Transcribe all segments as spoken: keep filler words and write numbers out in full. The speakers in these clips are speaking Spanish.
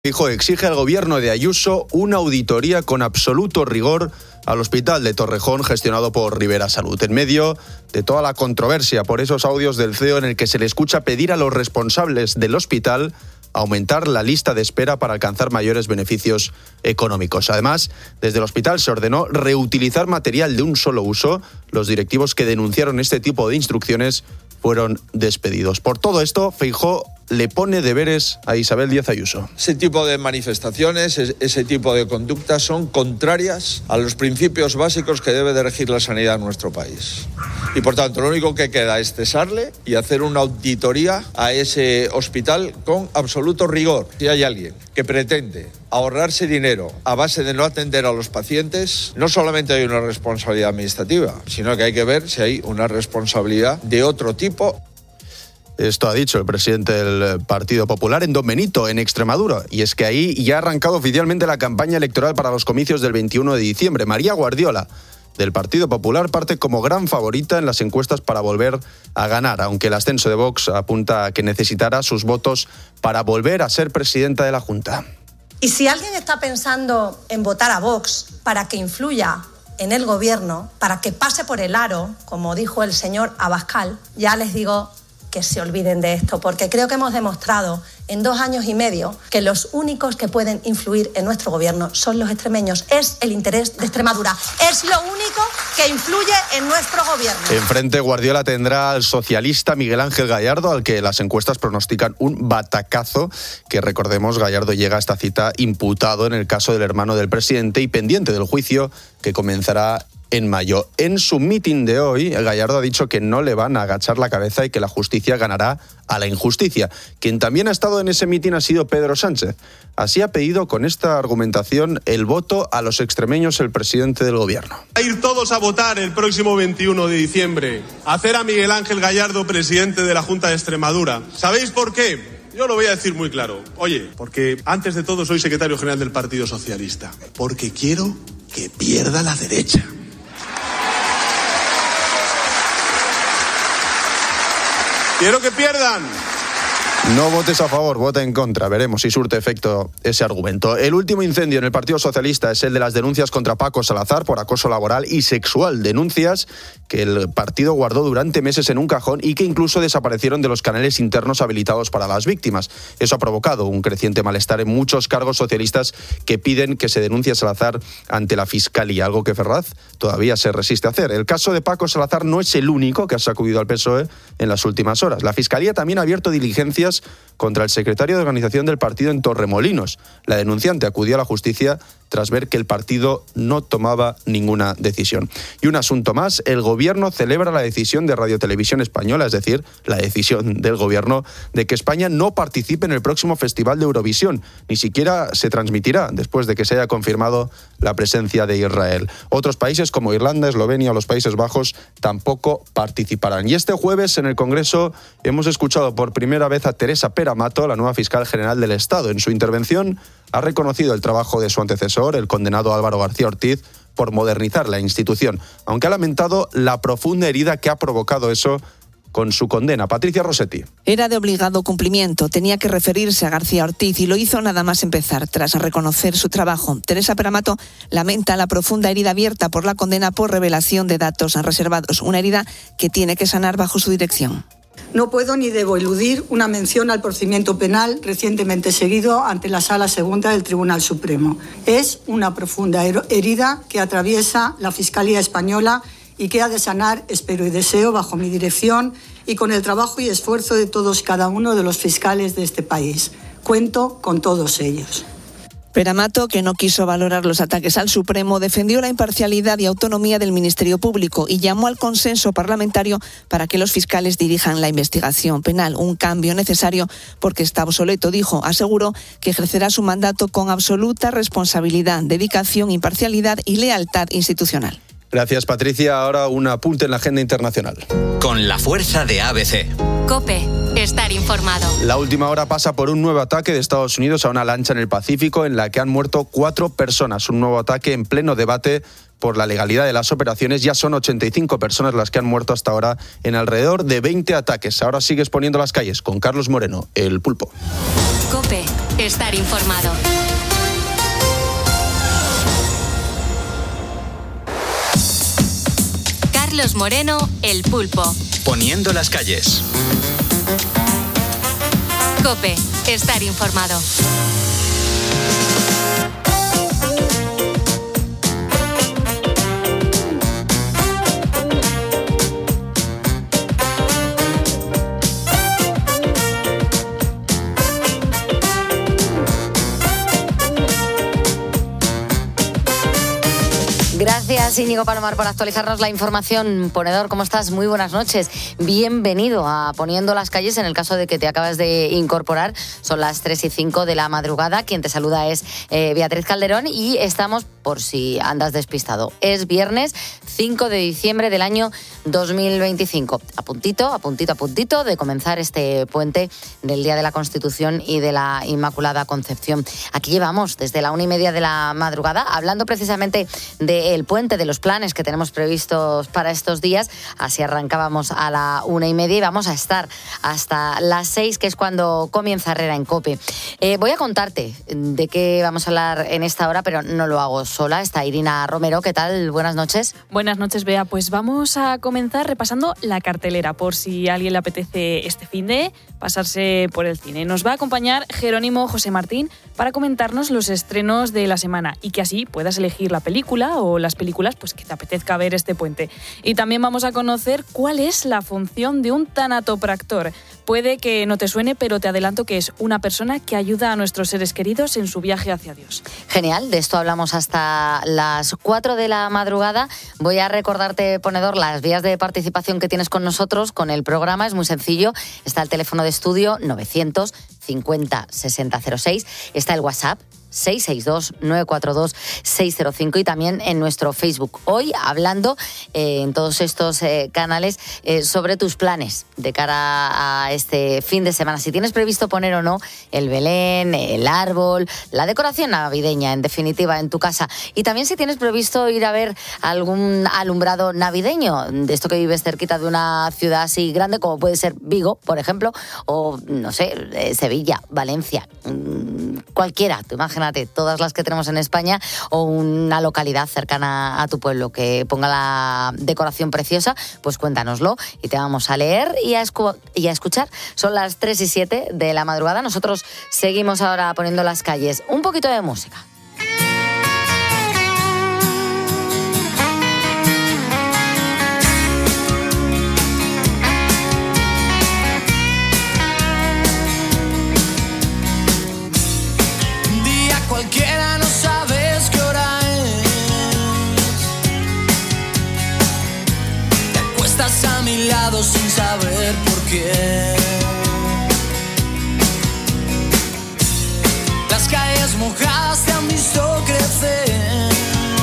Feijóo exige al gobierno de Ayuso una auditoría con absoluto rigor al hospital de Torrejón gestionado por Rivera Salud. En medio de toda la controversia por esos audios del C E O en el que se le escucha pedir a los responsables del hospital aumentar la lista de espera para alcanzar mayores beneficios económicos. Además, desde el hospital se ordenó reutilizar material de un solo uso. Los directivos que denunciaron este tipo de instrucciones fueron despedidos. Por todo esto, Feijóo le pone deberes a Isabel Díaz Ayuso. Ese tipo de manifestaciones, ese tipo de conductas son contrarias a los principios básicos que debe de regir la sanidad en nuestro país. Y por tanto, lo único que queda es cesarle y hacer una auditoría a ese hospital con absoluto rigor. Si hay alguien que pretende ahorrarse dinero a base de no atender a los pacientes, no solamente hay una responsabilidad administrativa, sino que hay que ver si hay una responsabilidad de otro tipo. Esto ha dicho el presidente del Partido Popular en Don Benito, en Extremadura. Y es que ahí ya ha arrancado oficialmente la campaña electoral para los comicios del veintiuno de diciembre. María Guardiola, del Partido Popular, parte como gran favorita en las encuestas para volver a ganar, aunque el ascenso de Vox apunta a que necesitará sus votos para volver a ser presidenta de la Junta. Y si alguien está pensando en votar a Vox para que influya en el gobierno, para que pase por el aro, como dijo el señor Abascal, ya les digo que se olviden de esto, porque creo que hemos demostrado en dos años y medio que los únicos que pueden influir en nuestro gobierno son los extremeños. Es el interés de Extremadura. Es lo único que influye en nuestro gobierno. Enfrente, Guardiola tendrá al socialista Miguel Ángel Gallardo, al que las encuestas pronostican un batacazo, que recordemos, Gallardo llega a esta cita imputado en el caso del hermano del presidente y pendiente del juicio que comenzará en mayo. En su mitin de hoy, Gallardo ha dicho que no le van a agachar la cabeza y que la justicia ganará a la injusticia. Quien también ha estado en ese mitin ha sido Pedro Sánchez. Así ha pedido con esta argumentación el voto a los extremeños el presidente del gobierno. A ir todos a votar el próximo veintiuno de diciembre, a hacer a Miguel Ángel Gallardo presidente de la Junta de Extremadura. ¿Sabéis por qué? Yo lo voy a decir muy claro. Oye, porque antes de todo soy secretario general del Partido Socialista. Porque quiero que pierda la derecha. ¡Quiero que pierdan! No votes a favor, vota en contra. Veremos si surte efecto ese argumento. El último incendio en el Partido Socialista es el de las denuncias contra Paco Salazar por acoso laboral y sexual. Denuncias que el partido guardó durante meses en un cajón y que incluso desaparecieron de los canales internos habilitados para las víctimas. Eso ha provocado un creciente malestar en muchos cargos socialistas que piden que se denuncie a Salazar ante la Fiscalía, algo que Ferraz todavía se resiste a hacer. El caso de Paco Salazar no es el único que ha sacudido al P S O E en las últimas horas. La Fiscalía también ha abierto diligencias contra el secretario de organización del partido en Torremolinos. La denunciante acudió a la justicia tras ver que el partido no tomaba ninguna decisión. Y un asunto más, el gobierno celebra la decisión de Radio Televisión Española, es decir, la decisión del gobierno de que España no participe en el próximo Festival de Eurovisión. Ni siquiera se transmitirá después de que se haya confirmado la presencia de Israel. Otros países como Irlanda, Eslovenia o los Países Bajos tampoco participarán. Y este jueves en el Congreso hemos escuchado por primera vez a Teresa Peramato, la nueva fiscal general del Estado. En su intervención ha reconocido el trabajo de su antecesor, el condenado Álvaro García Ortiz, por modernizar la institución, aunque ha lamentado la profunda herida que ha provocado eso con su condena. Patricia Rossetti. Era de obligado cumplimiento, tenía que referirse a García Ortiz y lo hizo nada más empezar, tras reconocer su trabajo. Teresa Peramato lamenta la profunda herida abierta por la condena por revelación de datos reservados, una herida que tiene que sanar bajo su dirección. No puedo ni debo eludir una mención al procedimiento penal recientemente seguido ante la Sala Segunda del Tribunal Supremo. Es una profunda herida que atraviesa la Fiscalía Española y que ha de sanar, espero y deseo, bajo mi dirección y con el trabajo y esfuerzo de todos y cada uno de los fiscales de este país. Cuento con todos ellos. Peramato, que no quiso valorar los ataques al Supremo, defendió la imparcialidad y autonomía del Ministerio Público y llamó al consenso parlamentario para que los fiscales dirijan la investigación penal. Un cambio necesario porque está obsoleto, dijo. Aseguró que ejercerá su mandato con absoluta responsabilidad, dedicación, imparcialidad y lealtad institucional. Gracias, Patricia. Ahora un apunte en la agenda internacional. Con la fuerza de A B C. COPE. Estar informado. La última hora pasa por un nuevo ataque de Estados Unidos a una lancha en el Pacífico en la que han muerto cuatro personas. Un nuevo ataque en pleno debate por la legalidad de las operaciones. Ya son ochenta y cinco personas las que han muerto hasta ahora en alrededor de veinte ataques. Ahora sigues poniendo las calles con Carlos Moreno, el Pulpo. COPE, estar informado. Carlos Moreno, el Pulpo. Poniendo las calles. COPE, estar informado. Gracias, Íñigo Palomar, por actualizarnos la información. Ponedor, ¿cómo estás? Muy buenas noches. Bienvenido a Poniendo las calles. En el caso de que te acabas de incorporar, son las tres y cinco de la madrugada. Quien te saluda es eh, Beatriz Calderón y estamos, por si andas despistado, es viernes cinco de diciembre del año dos mil veinticinco. A puntito, a puntito, a puntito de comenzar este puente del Día de la Constitución y de la Inmaculada Concepción. Aquí llevamos desde la una y media de la madrugada, hablando precisamente de el puente, de los planes que tenemos previstos para estos días. Así arrancábamos a la una y media y vamos a estar hasta las seis, que es cuando comienza Herrera en COPE. Eh, voy a contarte de qué vamos a hablar en esta hora, pero no lo hago sola. Está Irina Romero. ¿Qué tal? Buenas noches. Buenas noches, Bea. Pues vamos a comenzar repasando la cartelera, por si a alguien le apetece este finde pasarse por el cine. Nos va a acompañar Jerónimo José Martín para comentarnos los estrenos de la semana y que así puedas elegir la película o las películas pues que te apetezca ver este puente. Y también vamos a conocer cuál es la función de un tanatopractor. Puede que no te suene, pero te adelanto que es una persona que ayuda a nuestros seres queridos en su viaje hacia Dios. Genial, de esto hablamos hasta las cuatro de la madrugada. Voy a recordarte, Ponedor, las vías de participación que tienes con nosotros, con el programa. Es muy sencillo. Está el teléfono de estudio novecientos cincuenta sesenta cero seis. Está el WhatsApp seis seis dos nueve cuatro dos seis cero cinco y también en nuestro Facebook. Hoy hablando eh, en todos estos eh, canales eh, sobre tus planes de cara a este fin de semana. Si tienes previsto poner o no el Belén, el árbol, la decoración navideña, en definitiva, en tu casa. Y también si tienes previsto ir a ver algún alumbrado navideño, de esto que vives cerquita de una ciudad así grande como puede ser Vigo, por ejemplo, o no sé, eh, Sevilla, Valencia, mmm, cualquiera, tú imagínate, todas las que tenemos en España, o una localidad cercana a tu pueblo que ponga la decoración preciosa, pues cuéntanoslo y te vamos a leer y a, escu- y a escuchar. Son las tres y siete de la madrugada. Nosotros seguimos ahora poniendo las calles. Un poquito de música. Cualquiera, no sabes qué hora es. Te acuestas a mi lado sin saber por qué. Las calles mojadas te han visto crecer.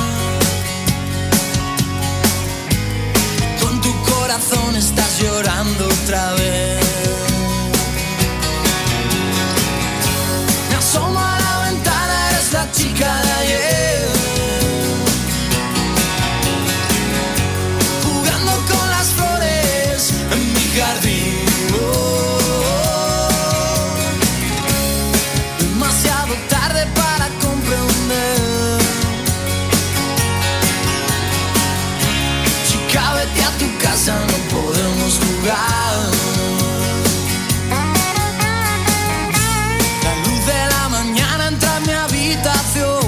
Con tu corazón estás llorando otra vez. Me asomo a la ventana, eres la chica de ayer, jugando con las flores en mi jardín. Oh, demasiado tarde para comprender. Chica, vete a tu casa, no podemos jugar. La luz de la mañana entra en mi habitación.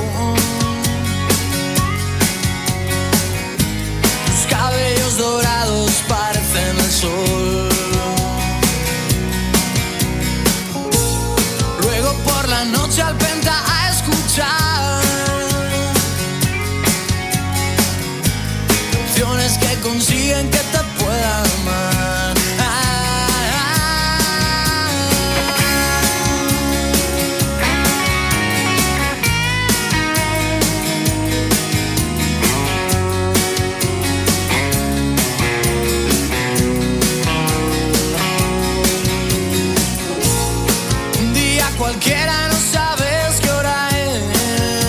Tus cabellos dorados parecen el sol. Luego por la noche al penta a escuchar canciones que consiguen que te pueda amar. Un día cualquiera, no sabes qué hora es.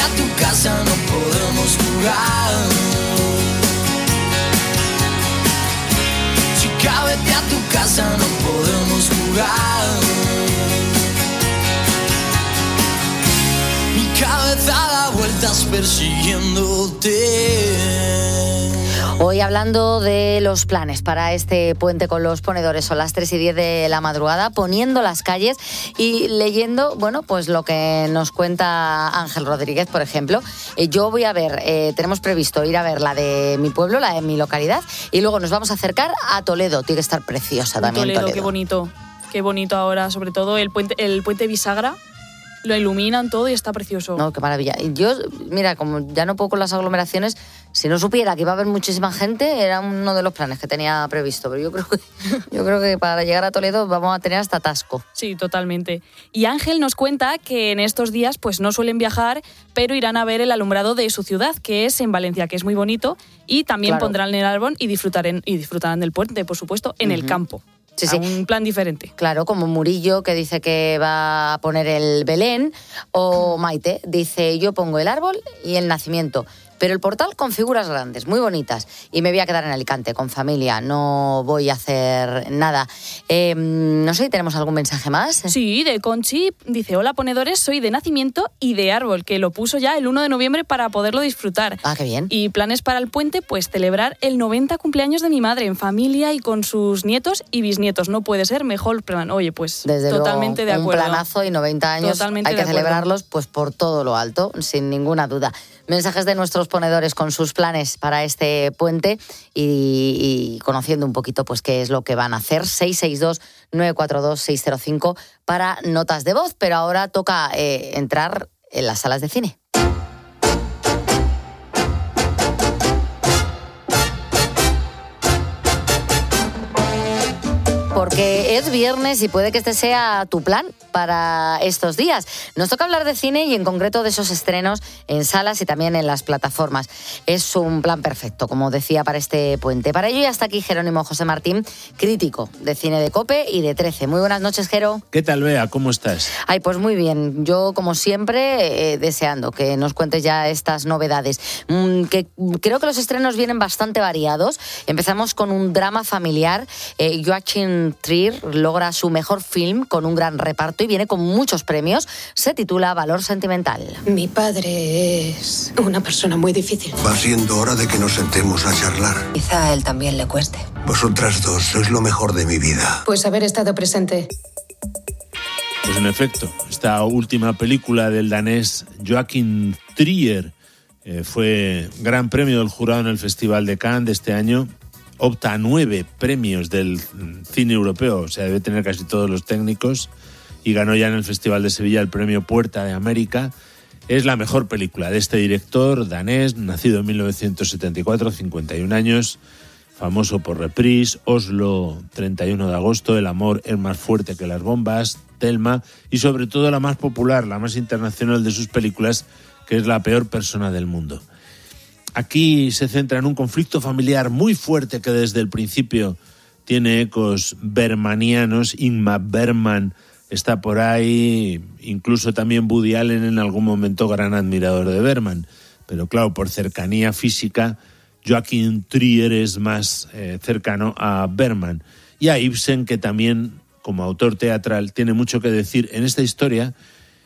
a tu casa, no podemos jugar. Chica, vete a tu casa, no podemos jugar. Mi cabeza da vueltas persiguiéndote. Hoy hablando de los planes para este puente con los ponedores, son las tres y diez de la madrugada, poniendo las calles y leyendo, bueno, pues lo que nos cuenta Ángel Rodríguez, por ejemplo. Eh, yo voy a ver, eh, tenemos previsto ir a ver la de mi pueblo, la de mi localidad, y luego nos vamos a acercar a Toledo. Tiene que estar preciosa también Toledo, Toledo. Qué bonito, qué bonito ahora, sobre todo el puente, el puente bisagra. Lo iluminan todo y está precioso. No, qué maravilla. Yo, mira, como ya no puedo con las aglomeraciones, si no supiera que iba a haber muchísima gente, era uno de los planes que tenía previsto. Pero yo creo que, yo creo que para llegar a Toledo vamos a tener hasta atasco. Sí, totalmente. Y Ángel nos cuenta que en estos días pues no suelen viajar, pero irán a ver el alumbrado de su ciudad, que es en Valencia, que es muy bonito, y también claro. pondrán el árbol y disfrutarán, y disfrutarán del puente, por supuesto, en uh-huh. el campo. Sí, sí. Un plan diferente. Claro, como Murillo, que dice que va a poner el Belén, o Maite, dice yo pongo el árbol y el nacimiento. Pero el portal con figuras grandes, muy bonitas. Y me voy a quedar en Alicante con familia, no voy a hacer nada. Eh, no sé, ¿tenemos algún mensaje más? Sí, de Conchi. Dice, hola ponedores, soy de nacimiento y de árbol, que lo puso ya el uno de noviembre para poderlo disfrutar. Ah, qué bien. Y planes para el puente, pues celebrar el noventa cumpleaños de mi madre en familia y con sus nietos y bisnietos. No puede ser mejor plan. Oye, pues desde totalmente luego, de acuerdo. Un planazo y noventa años totalmente hay que de celebrarlos pues por todo lo alto, sin ninguna duda. Mensajes de nuestros ponedores con sus planes para este puente y, y conociendo un poquito pues qué es lo que van a hacer. seis seis dos, nueve cuatro dos, seis cero cinco para notas de voz, pero ahora toca eh, entrar en las salas de cine. Porque es viernes y puede que este sea tu plan para estos días. Nos toca hablar de cine y en concreto de esos estrenos en salas y también en las plataformas. Es un plan perfecto, como decía, para este puente. Para ello ya está aquí Jerónimo José Martín, crítico de cine de COPE y de trece. Muy buenas noches, Jero. ¿Qué tal, Bea? ¿Cómo estás? Ay, pues muy bien. Yo, como siempre, eh, deseando que nos cuentes ya estas novedades. Mm, que creo que los estrenos vienen bastante variados. Empezamos con un drama familiar. Eh, Joachim Trier logra su mejor film con un gran reparto y viene con muchos premios. Se titula Valor Sentimental. Mi padre es una persona muy difícil. Va siendo hora de que nos sentemos a charlar. Quizá a él también le cueste. Vosotras dos sois lo mejor de mi vida. Pues haber estado presente. Pues en efecto, esta última película del danés Joachim Trier eh, fue gran premio del jurado en el Festival de Cannes de este año. Opta a nueve premios del cine europeo, o sea, debe tener casi todos los técnicos, y ganó ya en el Festival de Sevilla el premio Puerta de América. Es la mejor película de este director danés, nacido en mil novecientos setenta y cuatro, cincuenta y un años, famoso por Reprise, Oslo, treinta y uno de agosto, El amor es más fuerte que las bombas, Thelma, y sobre todo la más popular, la más internacional de sus películas, que es La peor persona del mundo. Aquí se centra en un conflicto familiar muy fuerte que desde el principio tiene ecos bermanianos. Ingmar Bergman está por ahí, incluso también Woody Allen, en algún momento gran admirador de Bergman. Pero claro, por cercanía física, Joachim Trier es más eh, cercano a Bergman. Y a Ibsen, que también, como autor teatral, tiene mucho que decir en esta historia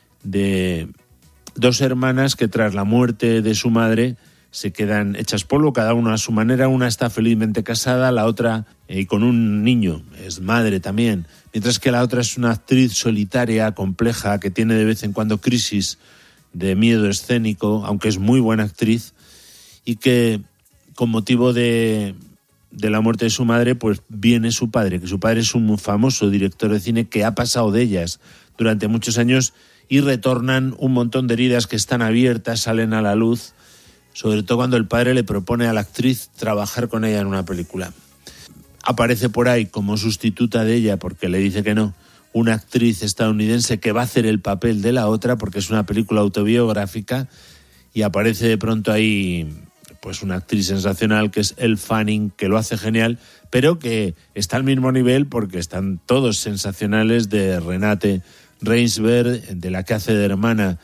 de dos hermanas que tras la muerte de su madre se quedan hechas polvo, cada una a su manera. Una está felizmente casada, la otra eh, con un niño, es madre también, mientras que la otra es una actriz solitaria, compleja, que tiene de vez en cuando crisis de miedo escénico, aunque es muy buena actriz, y que con motivo de, de la muerte de su madre, pues viene su padre, que su padre es un famoso director de cine que ha pasado de ellas durante muchos años, y retornan un montón de heridas que están abiertas, salen a la luz, sobre todo cuando el padre le propone a la actriz trabajar con ella en una película. Aparece por ahí como sustituta de ella, porque le dice que no, una actriz estadounidense que va a hacer el papel de la otra, porque es una película autobiográfica, y aparece de pronto ahí pues una actriz sensacional que es Elle Fanning, que lo hace genial, pero que está al mismo nivel porque están todos sensacionales, de Renate Reinsberg, de la que hace de hermana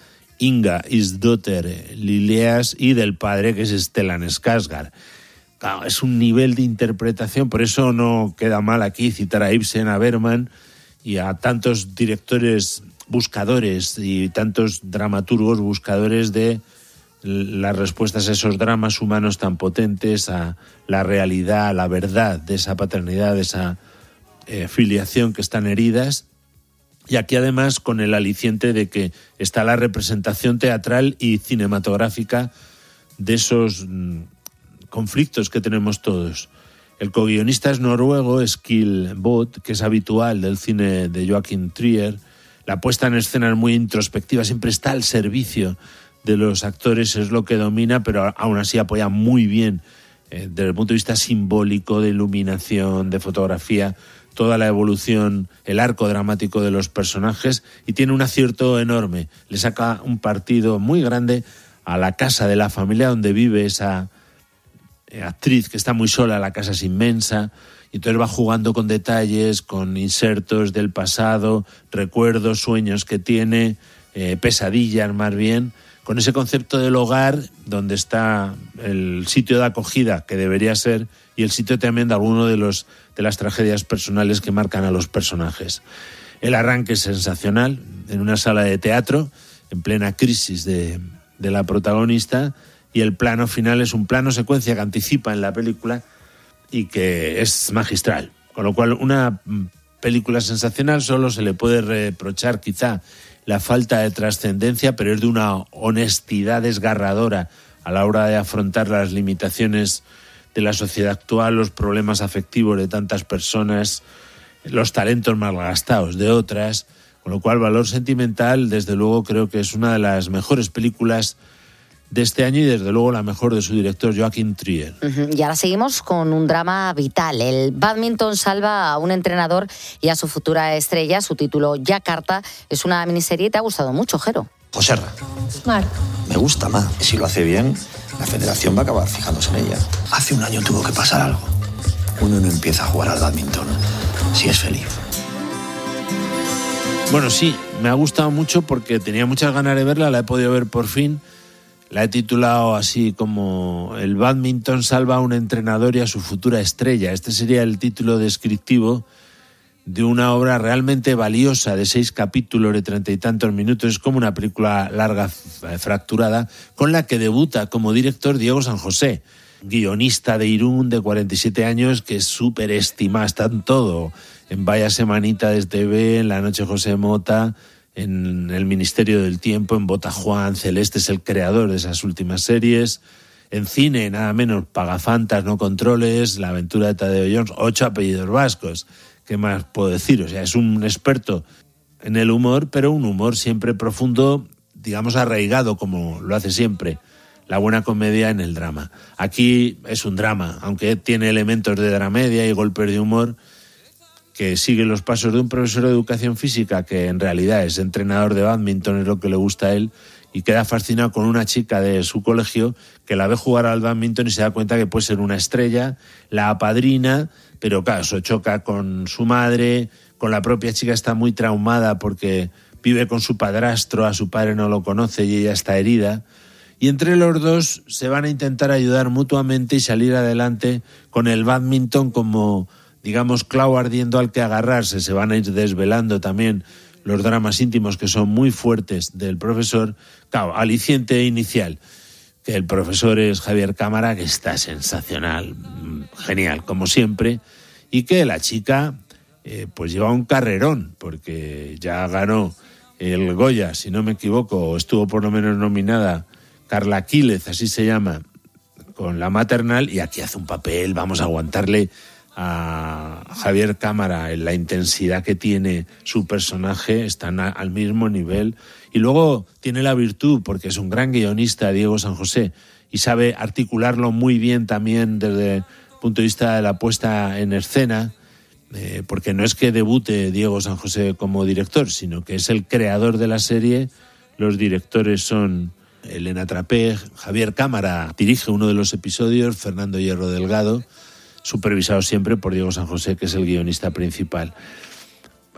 Inga Isdotter Lilleas y del padre, que es Stellan Skarsgård. Claro, es un nivel de interpretación, por eso no queda mal aquí citar a Ibsen, a Bergman y a tantos directores buscadores y tantos dramaturgos buscadores de las respuestas a esos dramas humanos tan potentes, a la realidad, a la verdad de esa paternidad, de esa eh, filiación que están heridas. Y aquí además con el aliciente de que está la representación teatral y cinematográfica de esos mm, conflictos que tenemos todos. El co-guionista es noruego, Eskil Vogt, que es habitual del cine de Joachim Trier. La puesta en escena es muy introspectiva, siempre está al servicio de los actores, es lo que domina, pero aún así apoya muy bien eh, desde el punto de vista simbólico, de iluminación, de fotografía, toda la evolución, el arco dramático de los personajes, y tiene un acierto enorme. Le saca un partido muy grande a la casa de la familia donde vive esa actriz que está muy sola, la casa es inmensa, y entonces va jugando con detalles, con insertos del pasado, recuerdos, sueños que tiene, eh, pesadillas más bien, con ese concepto del hogar donde está el sitio de acogida que debería ser y el sitio también de alguno de los de las tragedias personales que marcan a los personajes. El arranque es sensacional, en una sala de teatro, en plena crisis de, de la protagonista, y el plano final es un plano secuencia que anticipa en la película y que es magistral. Con lo cual, una película sensacional, solo se le puede reprochar quizá la falta de trascendencia, pero es de una honestidad desgarradora a la hora de afrontar las limitaciones de la sociedad actual, los problemas afectivos de tantas personas, los talentos malgastados de otras, con lo cual valor sentimental, desde luego creo que es una de las mejores películas de este año y desde luego la mejor de su director Joachim Trier. Uh-huh. Y ahora seguimos con un drama vital. El bádminton salva a un entrenador y a su futura estrella. Su título, Yakarta, es una miniserie y te ha gustado mucho, Jero. Joserra. Mar. Me gusta más. Y si lo hace bien, la federación va a acabar fijándose en ella. Hace un año tuvo que pasar algo. Uno no empieza a jugar al bádminton si es feliz. Bueno, sí, me ha gustado mucho porque tenía muchas ganas de verla, la he podido ver por fin. La he titulado así como El bádminton salva a un entrenador y a su futura estrella. Este sería el título descriptivo de una obra realmente valiosa de seis capítulos de treinta y tantos minutos. Es como una película larga, fracturada, con la que debuta como director Diego San José, guionista de Irún de cuarenta y siete años, que es súper estimado, está en todo. En Vaya Semanita de T V, en La Noche José Mota, en El Ministerio del Tiempo, en Botajuan, Celeste es el creador de esas últimas series. En cine, nada menos, Pagafantas, No Controles, La Aventura de Tadeo Jones, Ocho apellidos vascos. ¿Qué más puedo decir? O sea, es un experto en el humor, pero un humor siempre profundo, digamos arraigado, como lo hace siempre. La buena comedia en el drama. Aquí es un drama, aunque tiene elementos de dramedia y golpes de humor, que sigue los pasos de un profesor de educación física que en realidad es entrenador de bádminton, es lo que le gusta a él, y queda fascinado con una chica de su colegio que la ve jugar al bádminton y se da cuenta que puede ser una estrella, la apadrina, pero claro, eso choca con su madre, con la propia chica, está muy traumada porque vive con su padrastro, a su padre no lo conoce y ella está herida, y entre los dos se van a intentar ayudar mutuamente y salir adelante con el bádminton como, digamos, clavo ardiendo al que agarrarse. Se van a ir desvelando también los dramas íntimos que son muy fuertes del profesor. Claro, aliciente inicial, que el profesor es Javier Cámara, que está sensacional, genial, como siempre, y que la chica eh, pues lleva un carrerón, porque ya ganó el Goya, si no me equivoco, o estuvo por lo menos nominada Carla Quílez, así se llama, con La Maternal, y aquí hace un papel, vamos a aguantarle a Javier Cámara en la intensidad que tiene su personaje, están a, al mismo nivel, y luego tiene la virtud, porque es un gran guionista, Diego San José, y sabe articularlo muy bien también desde el punto de vista de la puesta en escena, eh, porque no es que debute Diego San José como director, sino que es el creador de la serie. Los directores son Elena Trapé, Javier Cámara dirige uno de los episodios, Fernando Hierro Delgado, supervisado siempre por Diego San José, que es el guionista principal.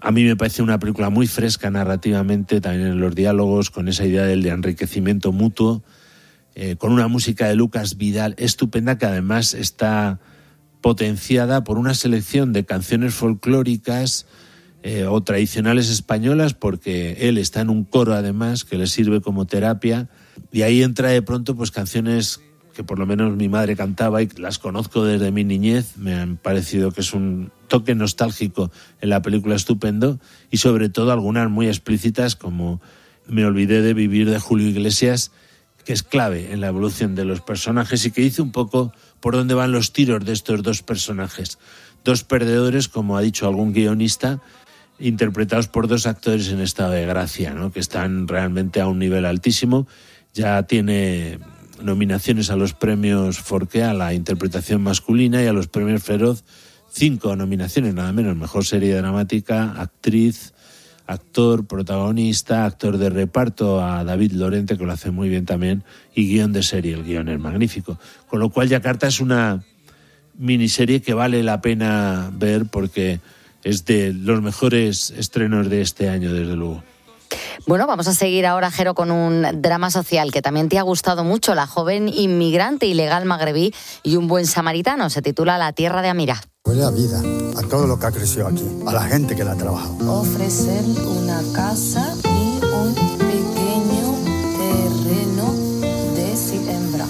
A mí me parece una película muy fresca narrativamente, también en los diálogos, con esa idea del enriquecimiento mutuo, eh, con una música de Lucas Vidal estupenda, que además está potenciada por una selección de canciones folclóricas eh, o tradicionales españolas, porque él está en un coro además que le sirve como terapia, y ahí entra de pronto pues canciones que por lo menos mi madre cantaba y las conozco desde mi niñez. Me han parecido que es un toque nostálgico en la película estupendo, y sobre todo algunas muy explícitas, como Me olvidé de vivir, de Julio Iglesias, que es clave en la evolución de los personajes y que dice un poco por dónde van los tiros de estos dos personajes. Dos perdedores, como ha dicho algún guionista, interpretados por dos actores en estado de gracia, ¿no?, que están realmente a un nivel altísimo. Ya tiene nominaciones a los premios Forqué a la interpretación masculina y a los premios Feroz, cinco nominaciones nada menos: mejor serie dramática, actriz, actor, protagonista, actor de reparto a David Lorente, que lo hace muy bien también, y guión de serie. El guión es magnífico, con lo cual Yakarta es una miniserie que vale la pena ver, porque es de los mejores estrenos de este año, desde luego. Bueno, vamos a seguir ahora, Jero, con un drama social que también te ha gustado mucho: La joven inmigrante ilegal magrebí y un buen samaritano. Se titula La tierra de Amira. Huele a vida, a todo lo que ha crecido aquí, a la gente que la ha trabajado. Ofrecer una casa y un pequeño terreno de siembra.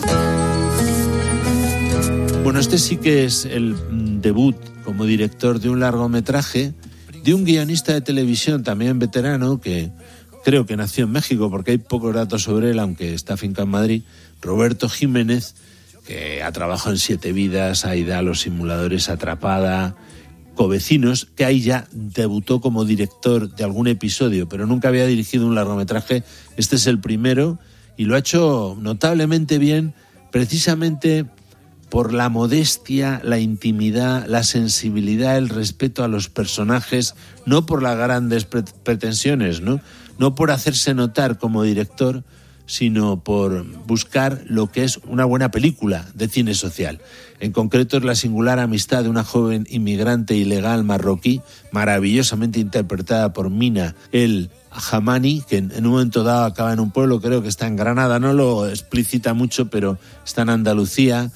Bueno, este sí que es el debut como director de un largometraje de un guionista de televisión también veterano, que creo que nació en México porque hay pocos datos sobre él, aunque está afincado en Madrid, Roberto Jiménez, que ha trabajado en Siete Vidas, Aida, Los Simuladores, Atrapada, Covecinos, que ahí ya debutó como director de algún episodio, pero nunca había dirigido un largometraje. Este es el primero y lo ha hecho notablemente bien, precisamente por la modestia, la intimidad, la sensibilidad, el respeto a los personajes, no por las grandes pre- pretensiones, ¿no? No por hacerse notar como director, sino por buscar lo que es una buena película de cine social. En concreto es la singular amistad de una joven inmigrante ilegal marroquí, maravillosamente interpretada por Mina El Hamani, que en, en un momento dado acaba en un pueblo, creo que está en Granada, no lo explicita mucho, pero está en Andalucía,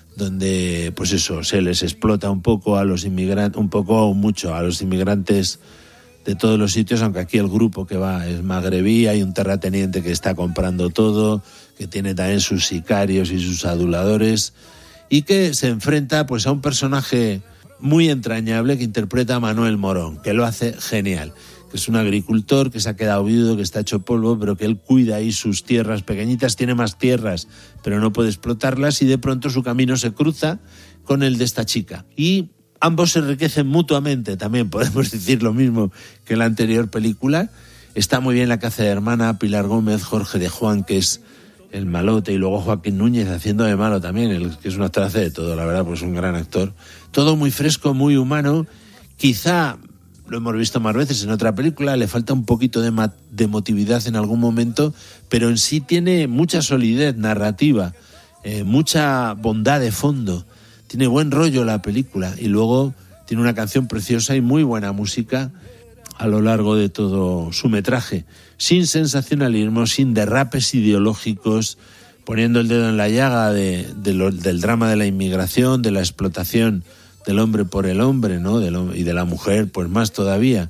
donde pues eso, se les explota un poco a los inmigrantes, un poco o mucho a los inmigrantes de todos los sitios, aunque aquí el grupo que va es magrebí, hay un terrateniente que está comprando todo, que tiene también sus sicarios y sus aduladores, y que se enfrenta pues a un personaje muy entrañable que interpreta a Manuel Morón, que lo hace genial, que es un agricultor que se ha quedado viudo, que está hecho polvo, pero que él cuida ahí sus tierras pequeñitas, tiene más tierras, pero no puede explotarlas, y de pronto su camino se cruza con el de esta chica. Y ambos se enriquecen mutuamente, también podemos decir lo mismo que en la anterior película. Está muy bien la que hace de hermana Pilar Gómez, Jorge de Juan, que es el malote, y luego Joaquín Núñez haciendo de malo también, el que es un actor, hace de todo, la verdad, pues un gran actor. Todo muy fresco, muy humano. Quizá lo hemos visto más veces en otra película, le falta un poquito de, ma- de emotividad en algún momento, pero en sí tiene mucha solidez narrativa, eh, mucha bondad de fondo. Tiene buen rollo la película, y luego tiene una canción preciosa y muy buena música a lo largo de todo su metraje, sin sensacionalismo, sin derrapes ideológicos, poniendo el dedo en la llaga de, de lo, del drama de la inmigración, de la explotación del hombre por el hombre, ¿no? De lo, y de la mujer, pues más todavía.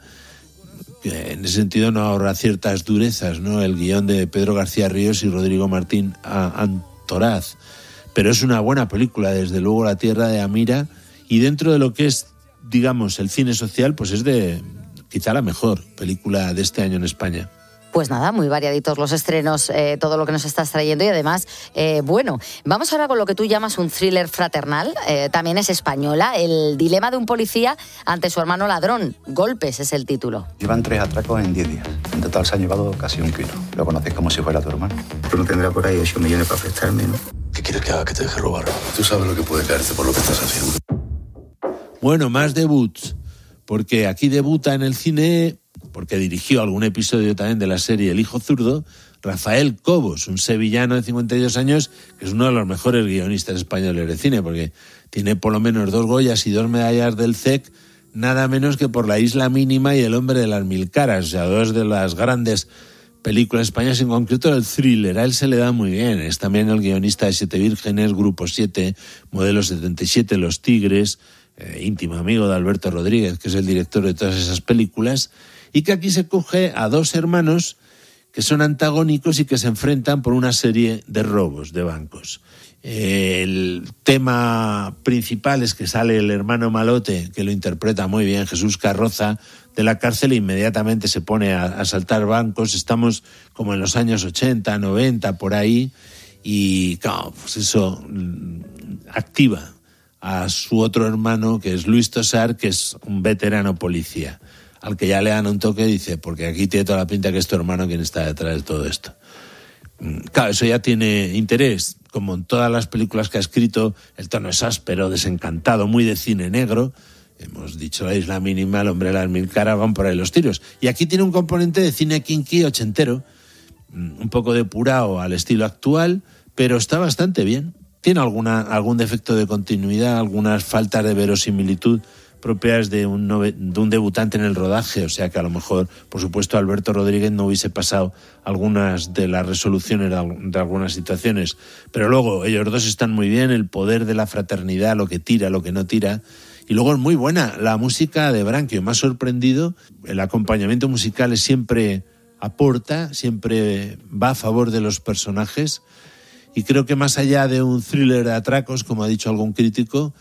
En ese sentido no ahorra ciertas durezas, ¿no? El guión de Pedro García Ríos y Rodrigo Martín Antoraz. Pero es una buena película, desde luego, La tierra de Amira, y dentro de lo que es, digamos, el cine social, pues es de quizá la mejor película de este año en España. Pues nada, muy variaditos los estrenos, eh, todo lo que nos estás trayendo, y además, eh, bueno, vamos ahora con lo que tú llamas un thriller fraternal, eh, también es española, El dilema de un policía ante su hermano ladrón, Golpes es el título. Llevan tres atracos en diez días, en total se han llevado casi un kilo. Lo conoces como si fuera tu hermano. Tú no tendrás por ahí ocho millones para prestarme, ¿no? ¿Qué quieres que haga? Que te deje robar. Tú sabes lo que puede caerte por lo que estás haciendo. Bueno, más debuts, porque aquí debuta en el cine, porque dirigió algún episodio también de la serie El hijo zurdo, Rafael Cobos, un sevillano de cincuenta y dos años, que es uno de los mejores guionistas españoles de cine, porque tiene por lo menos dos Goyas y dos medallas del C E C, nada menos que por La isla mínima y El hombre de las mil caras, o sea, dos de las grandes películas españolas, en concreto el thriller. A él se le da muy bien, es también el guionista de Siete Vírgenes, Grupo siete, Modelo setenta y siete, Los Tigres, eh, íntimo amigo de Alberto Rodríguez, que es el director de todas esas películas, y que aquí se coge a dos hermanos que son antagónicos y que se enfrentan por una serie de robos de bancos. Eh, el tema principal es que sale el hermano malote, que lo interpreta muy bien Jesús Carroza, de la cárcel e inmediatamente se pone a asaltar bancos. Estamos como en los años ochenta, noventa, por ahí, y claro, pues eso activa a su otro hermano, que es Luis Tosar, que es un veterano policía, al que ya le dan un toque y dice, porque aquí tiene toda la pinta que es tu hermano quien está detrás de todo esto. Claro, eso ya tiene interés. Como en todas las películas que ha escrito, el tono es áspero, desencantado, muy de cine negro. Hemos dicho La isla mínima, El hombre de las mil caras, van por ahí los tiros. Y aquí tiene un componente de cine kinky ochentero, un poco depurado al estilo actual, pero está bastante bien. Tiene alguna, algún defecto de continuidad, algunas faltas de verosimilitud propias de un, nove, de un debutante en el rodaje, o sea que a lo mejor, por supuesto, Alberto Rodríguez no hubiese pasado algunas de las resoluciones de, de algunas situaciones, pero luego ellos dos están muy bien, el poder de la fraternidad, lo que tira, lo que no tira, y luego es muy buena la música de Branquio, me ha sorprendido, el acompañamiento musical siempre aporta, siempre va a favor de los personajes, y creo que más allá de un thriller de atracos, como ha dicho algún crítico,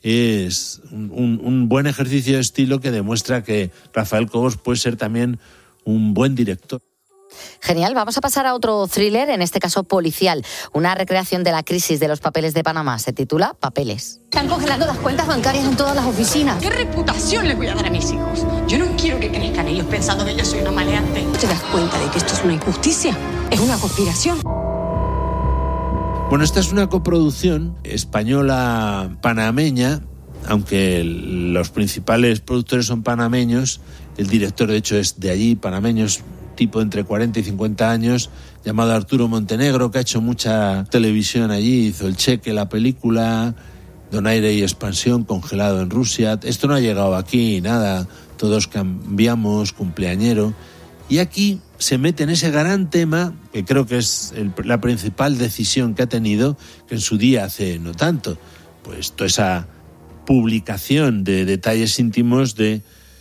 es un, un, un buen ejercicio de estilo que demuestra que Rafael Cobos puede ser también un buen director. Genial, vamos a pasar a otro thriller, en este caso policial, una recreación de la crisis de los papeles de Panamá, se titula Papeles. Están congelando las cuentas bancarias en todas las oficinas. ¿Qué reputación les voy a dar a mis hijos? Yo no quiero que crezcan ellos pensando que yo soy una maleante. ¿Te das cuenta de que esto es una injusticia? Es una conspiración. Bueno, esta es una coproducción española-panameña, aunque los principales productores son panameños, el director de hecho es de allí, panameños, tipo entre cuarenta y cincuenta años, llamado Arturo Montenegro, que ha hecho mucha televisión allí, hizo El Cheque, la película, Donaire y Expansión, Congelado en Rusia. Esto no ha llegado aquí, nada, todos cambiamos, cumpleañero. Y aquí se mete en ese gran tema, que creo que es el, la principal decisión que ha tenido, que en su día hace no tanto, pues toda esa publicación de detalles íntimos de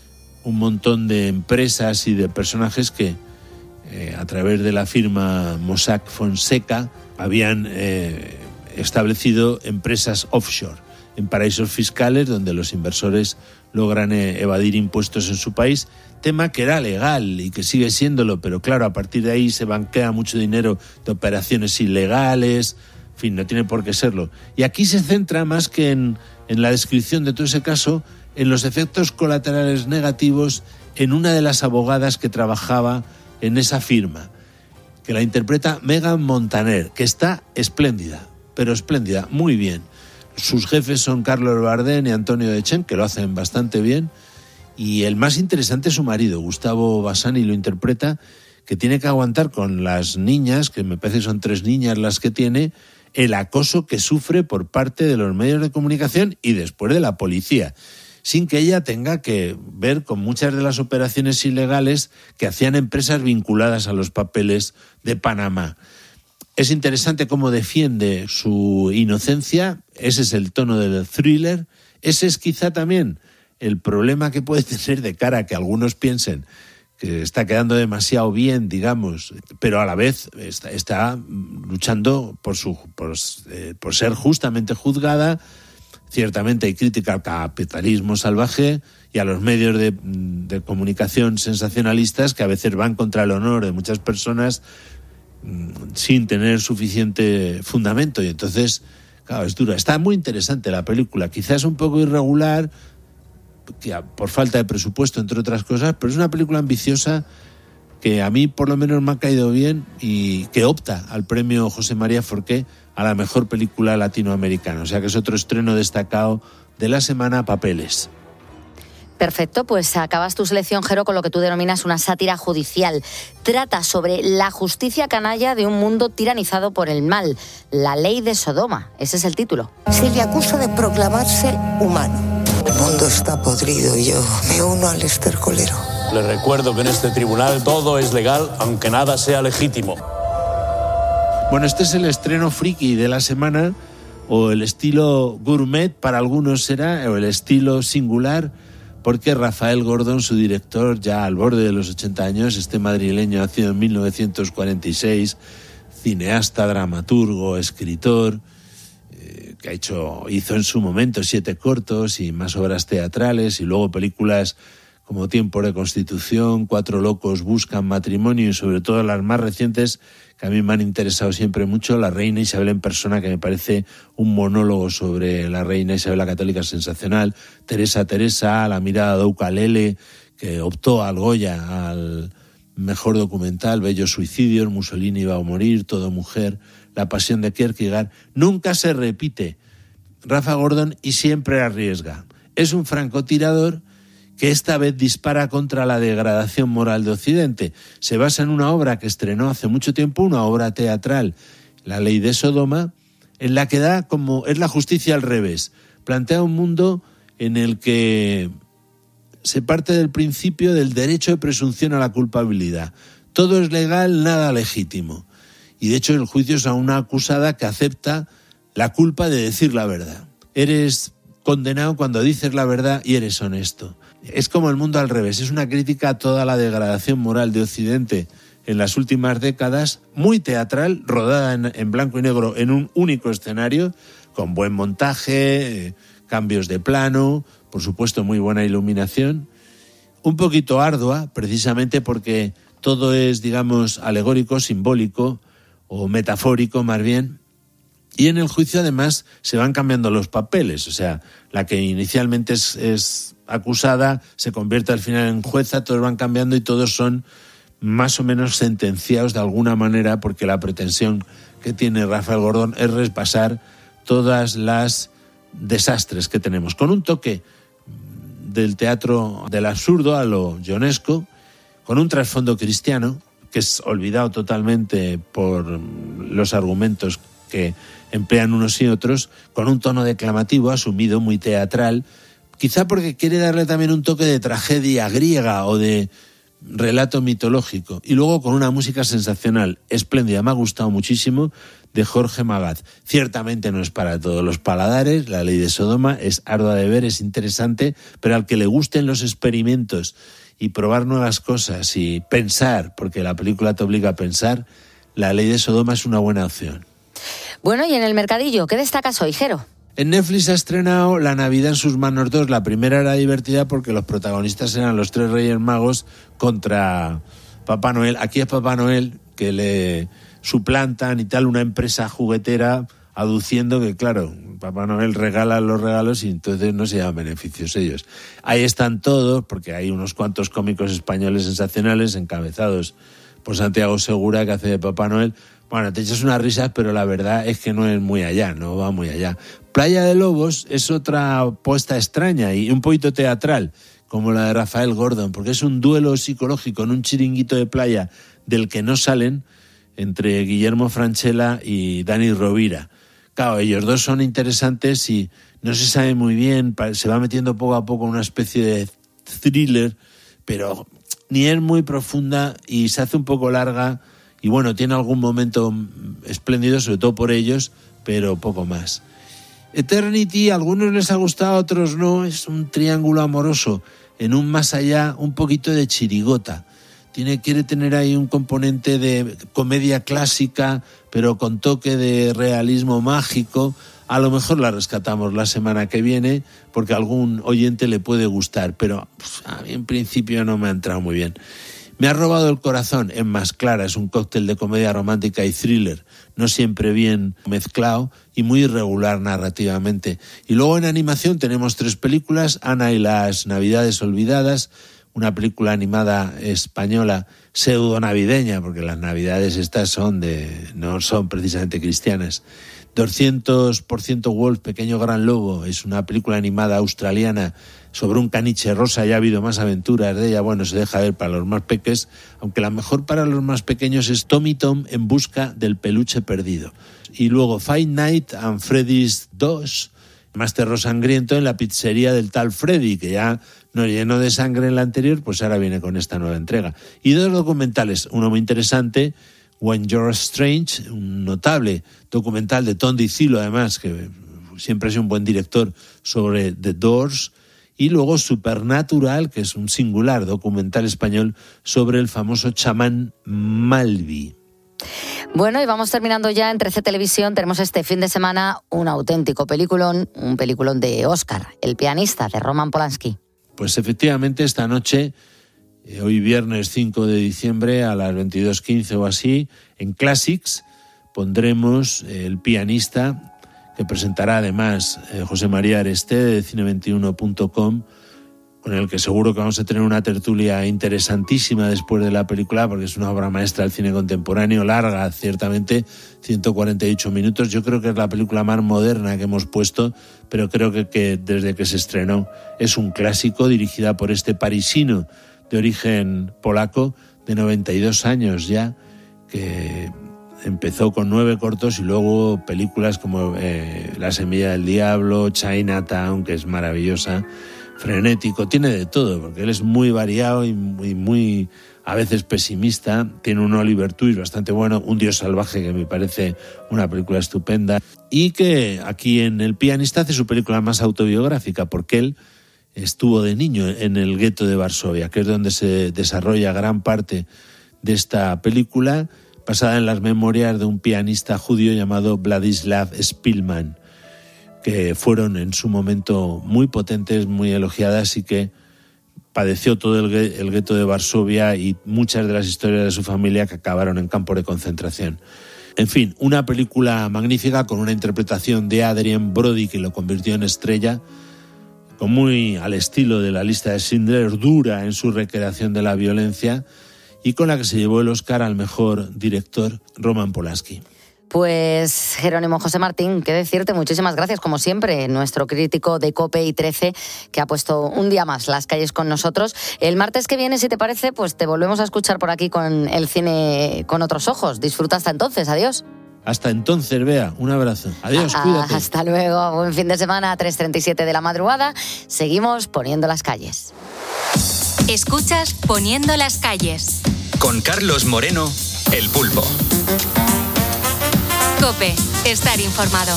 un montón de empresas y de personajes que eh, a través de la firma Mossack Fonseca habían eh, establecido empresas offshore, en paraísos fiscales donde los inversores logran eh, evadir impuestos en su país, tema que era legal y que sigue siéndolo, pero claro, a partir de ahí se banquea mucho dinero de operaciones ilegales, en fin, no tiene por qué serlo. Y aquí se centra más que en, en la descripción de todo ese caso, en los efectos colaterales negativos en una de las abogadas que trabajaba en esa firma, que la interpreta Megan Montaner, que está espléndida, pero espléndida, muy bien. Sus jefes son Carlos Bardén y Antonio Dechen, que lo hacen bastante bien, y el más interesante es su marido, Gustavo Bassani, lo interpreta, que tiene que aguantar con las niñas, que me parece que son tres niñas las que tiene, el acoso que sufre por parte de los medios de comunicación y después de la policía, sin que ella tenga que ver con muchas de las operaciones ilegales que hacían empresas vinculadas a los papeles de Panamá. Es interesante cómo defiende su inocencia, ese es el tono del thriller, ese es quizá también el problema que puede tener de cara a que algunos piensen que está quedando demasiado bien, digamos, pero a la vez está, está luchando por, su, por, eh, por ser justamente juzgada. Ciertamente hay crítica al capitalismo salvaje y a los medios de, de comunicación sensacionalistas que a veces van contra el honor de muchas personas sin tener suficiente fundamento, y entonces, claro, es dura. Está muy interesante la película, quizás un poco irregular por falta de presupuesto, entre otras cosas, pero es una película ambiciosa que a mí por lo menos me ha caído bien y que opta al premio José María Forqué a la mejor película latinoamericana, o sea que es otro estreno destacado de la semana, Papeles. Perfecto, pues acabas tu selección, Jero, con lo que tú denominas una sátira judicial. Trata sobre la justicia canalla de un mundo tiranizado por el mal, la ley de Sodoma. Ese es el título. Se le acusa de proclamarse humano. El mundo mundo está podrido y yo me uno al estercolero. Les recuerdo que en este tribunal todo es legal, aunque nada sea legítimo. Bueno, este es el estreno friki de la semana, o el estilo gourmet para algunos será, o el estilo singular, porque Rafael Gordón, su director, ya al borde de los ochenta años, este madrileño nacido en mil novecientos cuarenta y seis, cineasta, dramaturgo, escritor, eh, que ha hecho, hizo en su momento siete cortos y más obras teatrales y luego películas como Tiempo de Constitución, Cuatro locos buscan matrimonio y sobre todo las más recientes que a mí me han interesado siempre mucho, La reina Isabel en persona, que me parece un monólogo sobre la reina Isabel la Católica sensacional, Teresa Teresa, La mirada de ukalele, que optó al Goya, al mejor documental, Bellos suicidios, Mussolini va a morir, Todo mujer, La pasión de Kierkegaard. Nunca se repite Rafa Gordón y siempre arriesga. Es un francotirador que esta vez dispara contra la degradación moral de Occidente. Se basa en una obra que estrenó hace mucho tiempo, una obra teatral, La ley de Sodoma, en la que da como es la justicia al revés. Plantea un mundo en el que se parte del principio del derecho de presunción a la culpabilidad. Todo es legal, nada legítimo. Y de hecho el juicio es a una acusada que acepta la culpa de decir la verdad. Eres condenado cuando dices la verdad y eres honesto. Es como el mundo al revés, es una crítica a toda la degradación moral de Occidente en las últimas décadas, muy teatral, rodada en, en blanco y negro en un único escenario, con buen montaje, eh, cambios de plano, por supuesto muy buena iluminación, un poquito ardua, precisamente porque todo es, digamos, alegórico, simbólico o metafórico más bien. Y en el juicio, además, se van cambiando los papeles. O sea, la que inicialmente es, es acusada se convierte al final en jueza, todos van cambiando y todos son más o menos sentenciados de alguna manera, porque la pretensión que tiene Rafael Gordón es repasar todas las desastres que tenemos, con un toque del teatro del absurdo a lo ionesco, con un trasfondo cristiano, que es olvidado totalmente por los argumentos que emplean unos y otros, con un tono declamativo asumido, muy teatral, quizá porque quiere darle también un toque de tragedia griega o de relato mitológico, y luego con una música sensacional, espléndida, me ha gustado muchísimo, de Jorge Magat. Ciertamente no es para todos los paladares, La ley de Sodoma es ardua de ver, es interesante, pero al que le gusten los experimentos y probar nuevas cosas y pensar, porque la película te obliga a pensar, La ley de Sodoma es una buena opción. Bueno, y en el mercadillo, ¿qué destacas hoy, Jero? En Netflix ha estrenado La Navidad en sus manos dos. La primera era divertida porque los protagonistas eran los tres Reyes Magos contra Papá Noel. Aquí es Papá Noel que le suplantan y tal, una empresa juguetera, aduciendo que, claro, Papá Noel regala los regalos y entonces no se llevan beneficios ellos. Ahí están todos, porque hay unos cuantos cómicos españoles sensacionales encabezados por Santiago Segura, que hace de Papá Noel. Bueno, te echas unas risas, pero la verdad es que no es muy allá, no va muy allá. Playa de Lobos es otra puesta extraña y un poquito teatral, como la de Rafael Gordón, porque es un duelo psicológico en un chiringuito de playa del que no salen, entre Guillermo Francella y Dani Rovira. Claro, ellos dos son interesantes y no se sabe muy bien, se va metiendo poco a poco una especie de thriller, pero ni es muy profunda y se hace un poco larga. Y bueno, tiene algún momento espléndido, sobre todo por ellos, pero poco más. Eternity, a algunos les ha gustado, a otros no. Es un triángulo amoroso en un más allá, un poquito de chirigota. Tiene, quiere tener ahí un componente de comedia clásica, pero con toque de realismo mágico. A lo mejor la rescatamos la semana que viene, porque a algún oyente le puede gustar, pero pues, a mí en principio no me ha entrado muy bien. Me ha robado el corazón, en Más Clara, es un cóctel de comedia romántica y thriller, no siempre bien mezclado y muy irregular narrativamente. Y luego en animación tenemos tres películas, Ana y las Navidades Olvidadas, una película animada española pseudo navideña, porque las navidades estas son de no son precisamente cristianas. doscientos por ciento Wolf, Pequeño Gran Lobo, es una película animada australiana sobre un caniche rosa, ya ha habido más aventuras de ella, bueno, se deja ver para los más peques, aunque la mejor para los más pequeños es Tommy Tom en busca del peluche perdido. Y luego Fight Night and Freddy's dos, más terror sangriento en la pizzería del tal Freddy, que ya nos llenó de sangre en la anterior, pues ahora viene con esta nueva entrega. Y dos documentales, uno muy interesante, When You're Strange, un notable documental de Tom DiCillo, además, que siempre es un buen director, sobre The Doors, y luego Supernatural, que es un singular documental español sobre el famoso chamán Malvi. Bueno, y vamos terminando ya. En trece Televisión tenemos este fin de semana un auténtico peliculón, un peliculón de Oscar, El pianista, de Roman Polanski. Pues efectivamente esta noche, eh, hoy viernes cinco de diciembre a las veintidós quince o así, en Classics pondremos eh, El pianista, que presentará además eh, José María Aresté de cine veintiuno punto com, con el que seguro que vamos a tener una tertulia interesantísima después de la película, porque es una obra maestra del cine contemporáneo, larga, ciertamente, ciento cuarenta y ocho minutos. Yo creo que es la película más moderna que hemos puesto, pero creo que, que desde que se estrenó es un clásico, dirigida por este parisino de origen polaco, de noventa y dos años ya, que empezó con nueve cortos y luego películas como eh, La semilla del diablo, Chinatown, que es maravillosa, frenético, tiene de todo, porque él es muy variado y muy, muy a veces pesimista. Tiene un Oliver Twist bastante bueno, Un dios salvaje, que me parece una película estupenda, y que aquí en El pianista hace su película más autobiográfica, porque él estuvo de niño en el gueto de Varsovia, que es donde se desarrolla gran parte de esta película, basada en las memorias de un pianista judío llamado Vladislav Spilman, que fueron en su momento muy potentes, muy elogiadas, y que padeció todo el, el gueto de Varsovia y muchas de las historias de su familia que acabaron en campos de concentración. En fin, una película magnífica con una interpretación de Adrien Brody que lo convirtió en estrella, con muy al estilo de La lista de Schindler, dura en su recreación de la violencia, y con la que se llevó el Oscar al mejor director Roman Polanski. Pues Jerónimo José Martín, qué decirte, muchísimas gracias, como siempre, nuestro crítico de COPE y trece, que ha puesto un día más las calles con nosotros. El martes que viene, si te parece, pues te volvemos a escuchar por aquí con el cine con otros ojos. Disfruta hasta entonces, adiós. Hasta entonces, Bea, un abrazo. Adiós, ah, cuídate. Hasta luego, buen fin de semana, tres treinta y siete de la madrugada. Seguimos poniendo las calles. Escuchas Poniendo las calles. Con Carlos Moreno, El Pulpo. COPE, estar informado.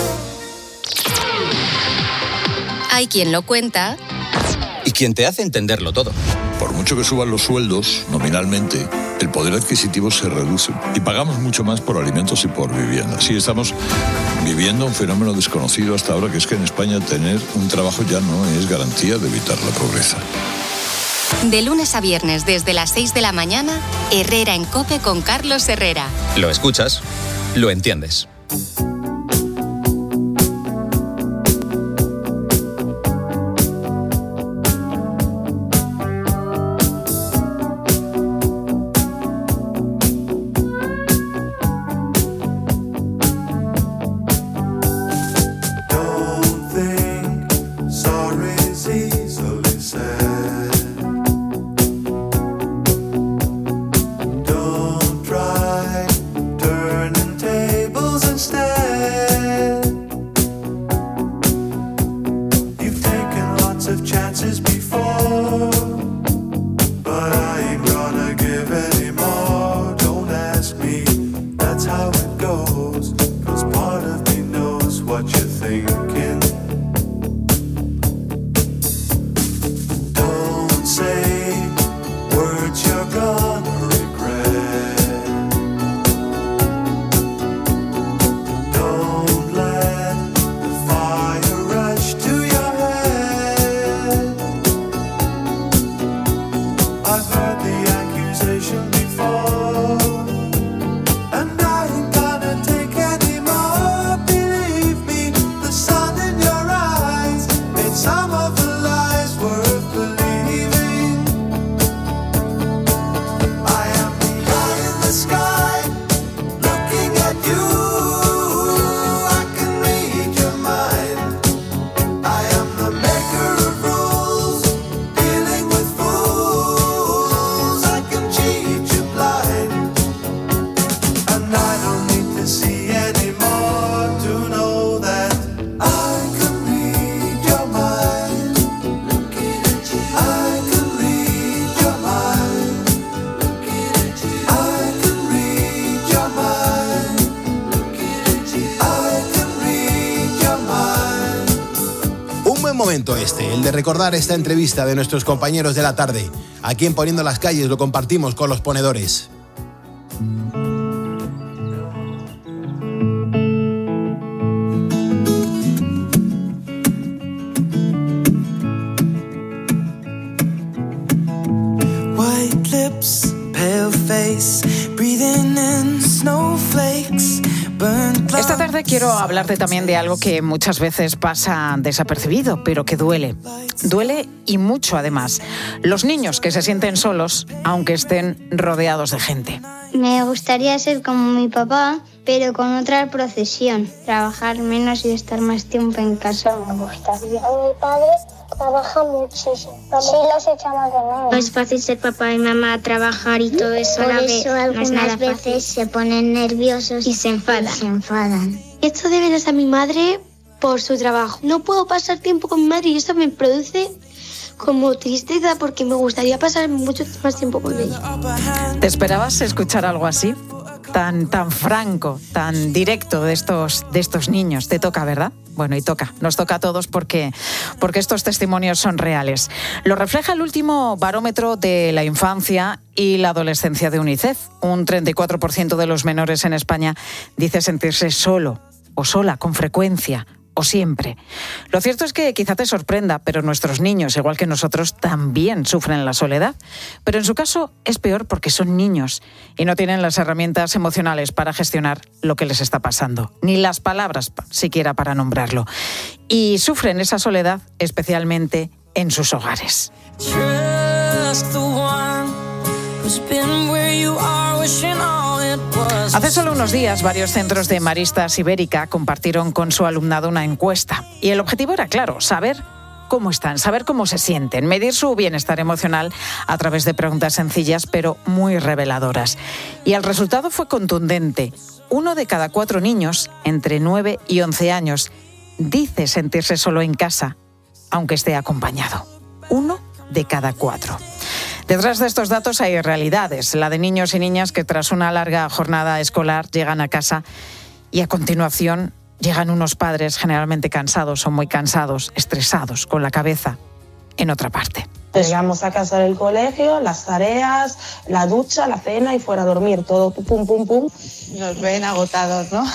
Hay quien lo cuenta. Y quien te hace entenderlo todo. Por mucho que suban los sueldos, nominalmente, el poder adquisitivo se reduce. Y pagamos mucho más por alimentos y por vivienda. Sí, estamos viviendo un fenómeno desconocido hasta ahora, que es que en España tener un trabajo ya no es garantía de evitar la pobreza. De lunes a viernes desde las seis de la mañana, Herrera en COPE con Carlos Herrera. Lo escuchas, lo entiendes. Instead momento este, el de recordar esta entrevista de nuestros compañeros de la tarde. Aquí en Poniendo las Calles lo compartimos con los ponedores. White lips, pale face, breathing in snowflakes. Esta tarde quiero hablarte también de algo que muchas veces pasa desapercibido, pero que duele. Duele y mucho además. Los niños que se sienten solos, aunque estén rodeados de gente. Me gustaría ser como mi papá, pero con otra profesión. Trabajar menos y estar más tiempo en casa me gustaría. Mi padre trabaja muchísimo. Sí, los echamos de menos. No es fácil ser papá y mamá, trabajar y todo eso a la vez. Por eso algunas no es nada veces fácil. se ponen nerviosos y se enfadan. Y se enfadan. Esto de veras a mi madre por su trabajo. No puedo pasar tiempo con mi madre y eso me produce como tristeza porque me gustaría pasar mucho más tiempo con ella. ¿Te esperabas escuchar algo así? Tan, tan franco, tan directo de estos, de estos niños. Te toca, ¿verdad? Bueno, y toca, nos toca a todos porque, porque estos testimonios son reales. Lo refleja el último barómetro de la infancia y la adolescencia de UNICEF. Un treinta y cuatro por ciento de los menores en España dice sentirse solo o sola con frecuencia o siempre. Lo cierto es que quizá te sorprenda, pero nuestros niños, igual que nosotros, también sufren la soledad. Pero en su caso es peor porque son niños y no tienen las herramientas emocionales para gestionar lo que les está pasando, ni las palabras siquiera para nombrarlo. Y sufren esa soledad especialmente en sus hogares. Hace solo unos días, varios centros de Maristas Ibérica compartieron con su alumnado una encuesta. Y el objetivo era claro, saber cómo están, saber cómo se sienten, medir su bienestar emocional a través de preguntas sencillas pero muy reveladoras. Y el resultado fue contundente. Uno de cada cuatro niños, entre nueve y once años, dice sentirse solo en casa, aunque esté acompañado. Uno de cada cuatro. Detrás de estos datos hay realidades, la de niños y niñas que tras una larga jornada escolar llegan a casa y a continuación llegan unos padres generalmente cansados o muy cansados, estresados, con la cabeza en otra parte. Llegamos a casa del colegio, las tareas, la ducha, la cena y fuera a dormir, todo pum, pum, pum. Nos ven agotados, ¿no?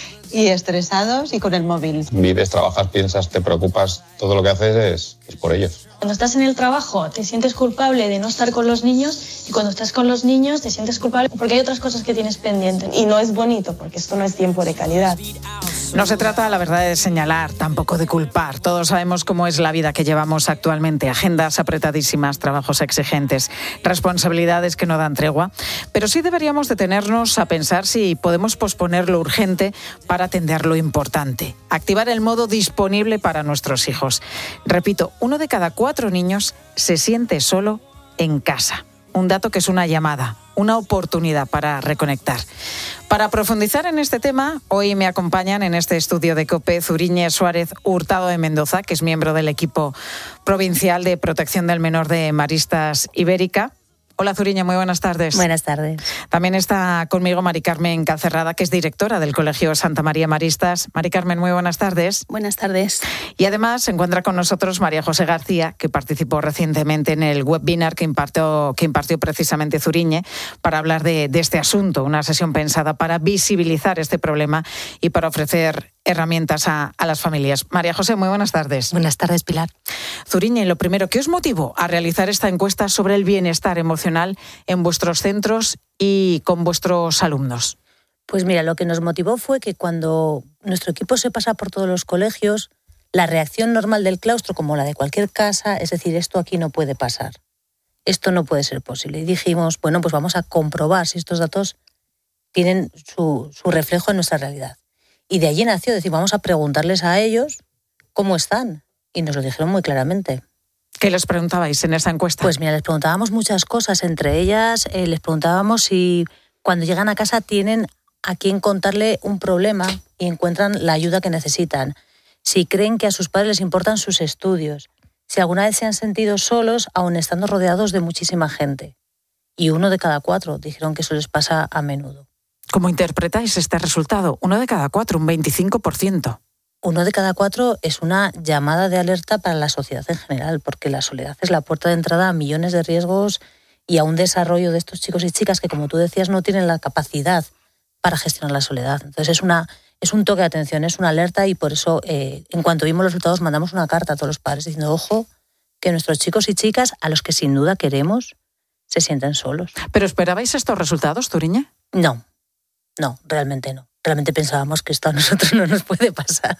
Y estresados y con el móvil. Vives, trabajas, piensas, te preocupas, todo lo que haces es, es por ellos. Cuando estás en el trabajo te sientes culpable de no estar con los niños y cuando estás con los niños te sientes culpable porque hay otras cosas que tienes pendientes. Y no es bonito porque esto no es tiempo de calidad. No se trata, la verdad, de señalar, tampoco de culpar. Todos sabemos cómo es la vida que llevamos actualmente. Agendas apretadísimas, trabajos exigentes, responsabilidades que no dan tregua. Pero sí deberíamos detenernos a pensar si podemos posponer lo urgente para atender lo importante. Activar el modo disponible para nuestros hijos. Repito, uno de cada cuatro niños se siente solo en casa. Un dato que es una llamada, una oportunidad para reconectar. Para profundizar en este tema, hoy me acompañan en este estudio de COPE Zuriñe Suárez Hurtado de Mendoza, que es miembro del equipo provincial de protección del menor de Maristas Ibérica. Hola Zuriñe, muy buenas tardes. Buenas tardes. También está conmigo Mari Carmen Calcerrada, que es directora del Colegio Santa María Maristas. Mari Carmen, muy buenas tardes. Buenas tardes. Y además se encuentra con nosotros María José García, que participó recientemente en el webinar que impartió, que impartió precisamente Zuriñe para hablar de, de este asunto, una sesión pensada para visibilizar este problema y para ofrecer herramientas a, a las familias. María José, muy buenas tardes. Buenas tardes, Pilar. Zuriñe, lo primero, ¿qué os motivó a realizar esta encuesta sobre el bienestar emocional en vuestros centros y con vuestros alumnos? Pues mira, lo que nos motivó fue que cuando nuestro equipo se pasa por todos los colegios, la reacción normal del claustro, como la de cualquier casa, es decir, esto aquí no puede pasar. Esto no puede ser posible. Y dijimos, bueno, pues vamos a comprobar si estos datos tienen su, su reflejo en nuestra realidad. Y de allí nació, decir, vamos a preguntarles a ellos cómo están. Y nos lo dijeron muy claramente. ¿Qué les preguntabais en esa encuesta? Pues mira, les preguntábamos muchas cosas. Entre ellas, eh, les preguntábamos si cuando llegan a casa tienen a quién contarle un problema y encuentran la ayuda que necesitan. Si creen que a sus padres les importan sus estudios. Si alguna vez se han sentido solos, aun estando rodeados de muchísima gente. Y uno de cada cuatro dijeron que eso les pasa a menudo. ¿Cómo interpretáis este resultado? Uno de cada cuatro, un veinticinco por ciento. uno de cada cuatro es una llamada de alerta para la sociedad en general, porque la soledad es la puerta de entrada a millones de riesgos y a un desarrollo de estos chicos y chicas que, como tú decías, no tienen la capacidad para gestionar la soledad. Entonces es una es un toque de atención, es una alerta, y por eso eh, en cuanto vimos los resultados mandamos una carta a todos los padres diciendo, ojo, que nuestros chicos y chicas, a los que sin duda queremos, se sienten solos. ¿Pero esperabais estos resultados, Turiñe? No, no, realmente no. Realmente pensábamos que esto a nosotros no nos puede pasar.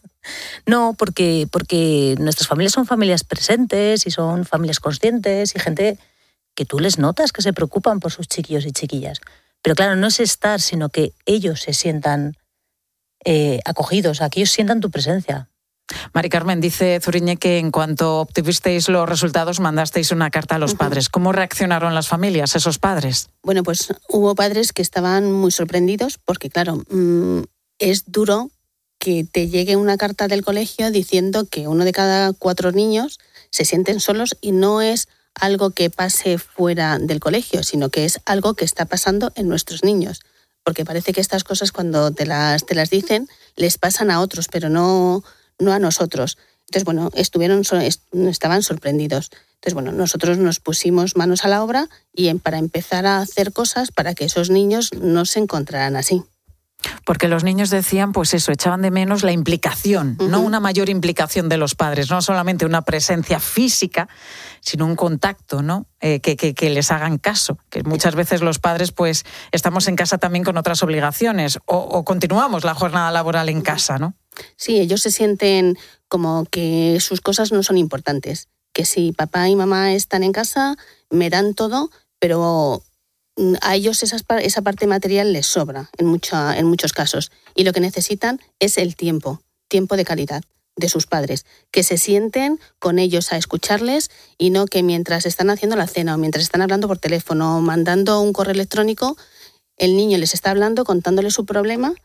No, porque, porque nuestras familias son familias presentes y son familias conscientes y gente que tú les notas que se preocupan por sus chiquillos y chiquillas. Pero claro, no es estar, sino que ellos se sientan eh, acogidos, a que ellos sientan tu presencia. Mari Carmen, dice Zuriñe que en cuanto obtuvisteis los resultados mandasteis una carta a los uh-huh. padres. ¿Cómo reaccionaron las familias, esos padres? Bueno, pues hubo padres que estaban muy sorprendidos porque, claro, mmm, es duro que te llegue una carta del colegio diciendo que uno de cada cuatro niños se sienten solos, y no es algo que pase fuera del colegio, sino que es algo que está pasando en nuestros niños. Porque parece que estas cosas, cuando te las, te las dicen, les pasan a otros, pero no... no a nosotros. Entonces, bueno, estuvieron, estaban sorprendidos. Entonces, bueno, nosotros nos pusimos manos a la obra y en, para empezar a hacer cosas para que esos niños no se encontraran así. Porque los niños decían, pues eso, echaban de menos la implicación, uh-huh. no una mayor implicación de los padres, no solamente una presencia física, sino un contacto, ¿no? Eh, que, que, que les hagan caso. Que muchas veces los padres, pues, estamos en casa también con otras obligaciones, o, o continuamos la jornada laboral en casa, ¿no? Sí, ellos se sienten como que sus cosas no son importantes, que si papá y mamá están en casa, me dan todo, pero a ellos esa, esa parte material les sobra en, mucha, en muchos casos, y lo que necesitan es el tiempo, tiempo de calidad de sus padres, que se sienten con ellos a escucharles, y no que mientras están haciendo la cena o mientras están hablando por teléfono o mandando un correo electrónico, el niño les está hablando, contándole su problema,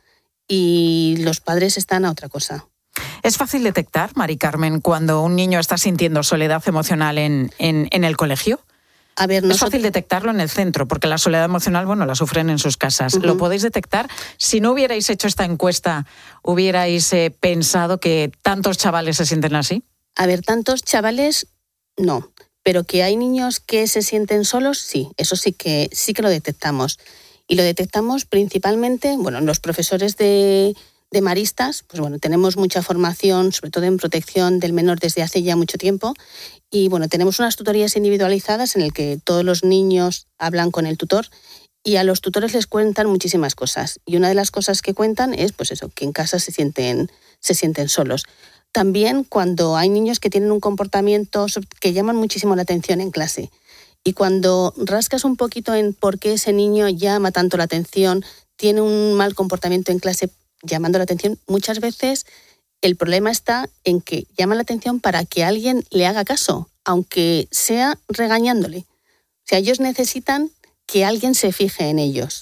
y los padres están a otra cosa. ¿Es fácil detectar, Mari Carmen, cuando un niño está sintiendo soledad emocional en, en, en el colegio? A ver, es nosotros... fácil detectarlo en el centro, porque la soledad emocional, bueno, la sufren en sus casas. Uh-huh. ¿Lo podéis detectar? Si no hubierais hecho esta encuesta, ¿hubierais eh, pensado que tantos chavales se sienten así? A ver, tantos chavales, no. Pero que hay niños que se sienten solos, sí. Eso sí que, sí que lo detectamos. Y lo detectamos principalmente, bueno, los profesores de, de maristas, pues bueno, tenemos mucha formación, sobre todo en protección del menor desde hace ya mucho tiempo. Y bueno, tenemos unas tutorías individualizadas en el que todos los niños hablan con el tutor, y a los tutores les cuentan muchísimas cosas. Y una de las cosas que cuentan es, pues eso, que en casa se sienten, se sienten solos. También cuando hay niños que tienen un comportamiento que llaman muchísimo la atención en clase. Y cuando rascas un poquito en por qué ese niño llama tanto la atención, tiene un mal comportamiento en clase llamando la atención, muchas veces el problema está en que llama la atención para que alguien le haga caso, aunque sea regañándole. O sea, ellos necesitan que alguien se fije en ellos.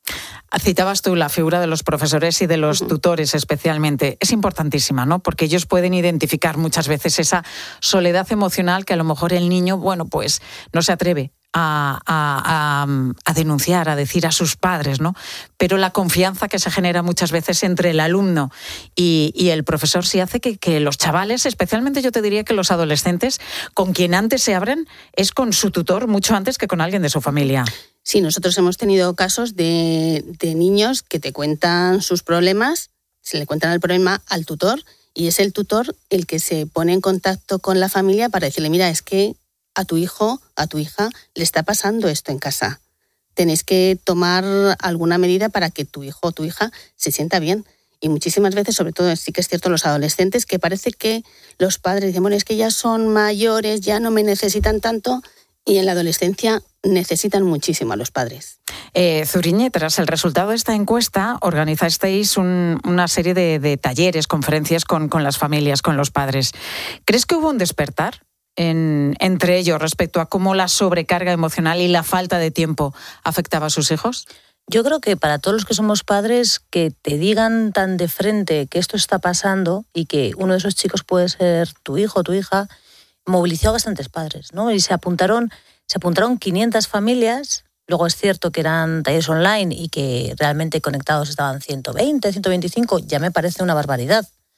Citabas tú la figura de los profesores y de los uh-huh. tutores especialmente. Es importantísima, ¿no? Porque ellos pueden identificar muchas veces esa soledad emocional que a lo mejor el niño, bueno, pues no se atreve a, a, a, a denunciar, a decir a sus padres, ¿no? Pero la confianza que se genera muchas veces entre el alumno y, y el profesor sí hace que, que los chavales, especialmente yo te diría que los adolescentes, con quien antes se abren es con su tutor mucho antes que con alguien de su familia. Sí, nosotros hemos tenido casos de, de niños que te cuentan sus problemas, se le cuentan el problema al tutor, y es el tutor el que se pone en contacto con la familia para decirle, mira, es que a tu hijo, a tu hija, le está pasando esto en casa. Tenéis que tomar alguna medida para que tu hijo o tu hija se sienta bien. Y muchísimas veces, sobre todo, sí que es cierto, los adolescentes, que parece que los padres dicen, bueno, es que ya son mayores, ya no me necesitan tanto, y en la adolescencia necesitan muchísimo a los padres. Eh, Zuriñe, tras el resultado de esta encuesta, organizasteis un, una serie de, de talleres, conferencias con, con las familias, con los padres. ¿Crees que hubo un despertar en, entre ellos respecto a cómo la sobrecarga emocional y la falta de tiempo afectaba a sus hijos? Yo creo que para todos los que somos padres, que te digan tan de frente que esto está pasando y que uno de esos chicos puede ser tu hijo o tu hija, movilizó a bastantes padres, ¿no? Y se apuntaron, se apuntaron quinientas familias. Luego es cierto que eran talleres online y que realmente conectados estaban ciento veinte, ciento veinticinco. Ya me parece una barbaridad,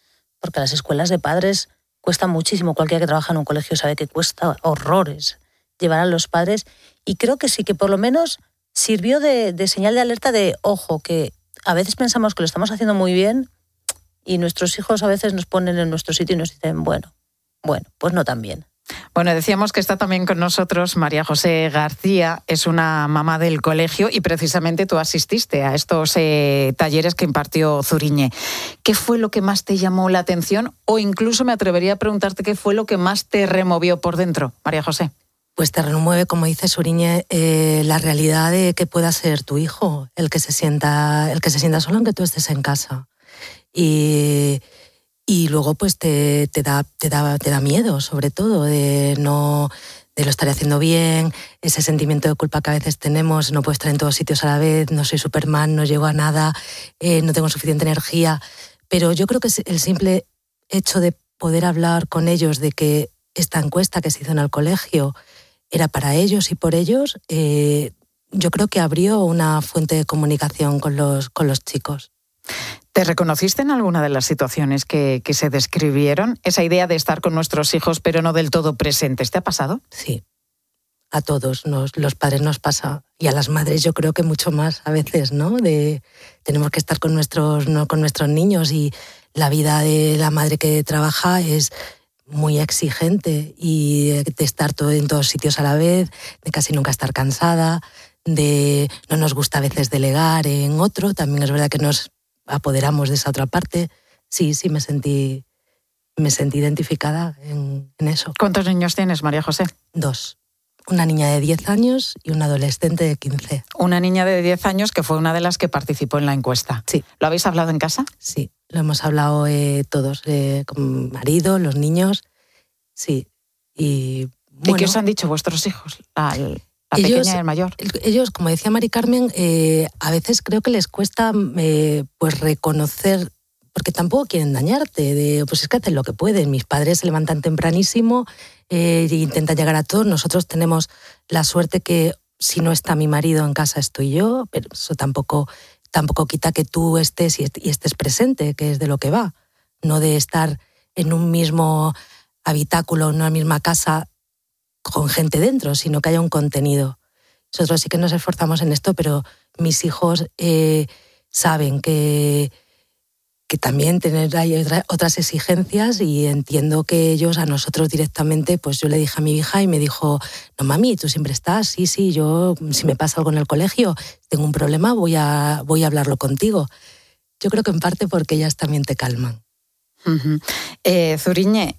porque las escuelas de padres cuestan muchísimo. Cualquiera que trabaja en un colegio sabe que cuesta horrores llevar a los padres. Y creo que sí, que por lo menos sirvió de, de señal de alerta de, ojo, que a veces pensamos que lo estamos haciendo muy bien y nuestros hijos a veces nos ponen en nuestro sitio y nos dicen, bueno, bueno, pues no tan bien. Bueno, decíamos que está también con nosotros María José García, es una mamá del colegio y precisamente tú asististe a estos eh, talleres que impartió Zuriñe. ¿Qué fue lo que más te llamó la atención? O incluso me atrevería a preguntarte qué fue lo que más te removió por dentro, María José. Pues te remueve, como dice Zuriñe, eh, la realidad de que pueda ser tu hijo, el que se sienta, el que se sienta solo aunque tú estés en casa. Y... Y luego pues te, te, da, te, da, te da miedo, sobre todo, de no de lo estaré haciendo bien, ese sentimiento de culpa que a veces tenemos, no puedo estar en todos sitios a la vez, no soy Superman, no llego a nada, eh, no tengo suficiente energía. Pero yo creo que el simple hecho de poder hablar con ellos de que esta encuesta que se hizo en el colegio era para ellos y por ellos, eh, yo creo que abrió una fuente de comunicación con los, con los chicos. ¿Te reconociste en alguna de las situaciones que, que se describieron? Esa idea de estar con nuestros hijos pero no del todo presentes, ¿te ha pasado? Sí, a todos nos, los padres nos pasa y a las madres yo creo que mucho más a veces, ¿no? De, tenemos que estar con nuestros, no, con nuestros niños y la vida de la madre que trabaja es muy exigente y de estar todo en todos sitios a la vez, de casi nunca estar cansada, de no nos gusta a veces delegar en otro, también es verdad que nos apoderamos de esa otra parte. Sí, sí, me sentí, me sentí identificada en, en eso. ¿Cuántos niños tienes, María José? Dos. Una niña de diez años y una adolescente de quince. Una niña de diez años que fue una de las que participó en la encuesta. Sí. ¿Lo habéis hablado en casa? Sí, lo hemos hablado eh, todos, eh, con mi marido, los niños. Sí. Y, bueno, ¿y qué os han dicho vuestros hijos? Al... La ellos, pequeña y el mayor. Ellos, como decía Mari Carmen, eh, a veces creo que les cuesta eh, pues reconocer, porque tampoco quieren dañarte, de, pues es que hacen lo que pueden. Mis padres se levantan tempranísimo eh, e intentan llegar a todos. Nosotros tenemos la suerte que si no está mi marido en casa estoy yo, pero eso tampoco, tampoco quita que tú estés y estés presente, que es de lo que va. No de estar en un mismo habitáculo, en una misma casa, con gente dentro, sino que haya un contenido. Nosotros sí que nos esforzamos en esto, pero mis hijos eh, saben que, que también tener hay otras exigencias y entiendo que ellos a nosotros directamente, pues yo le dije a mi hija y me dijo, no mami, tú siempre estás, sí, sí, yo si me pasa algo en el colegio, tengo un problema, voy a, voy a hablarlo contigo. Yo creo que en parte porque ellas también te calman. Uh-huh. eh, Zuriñe,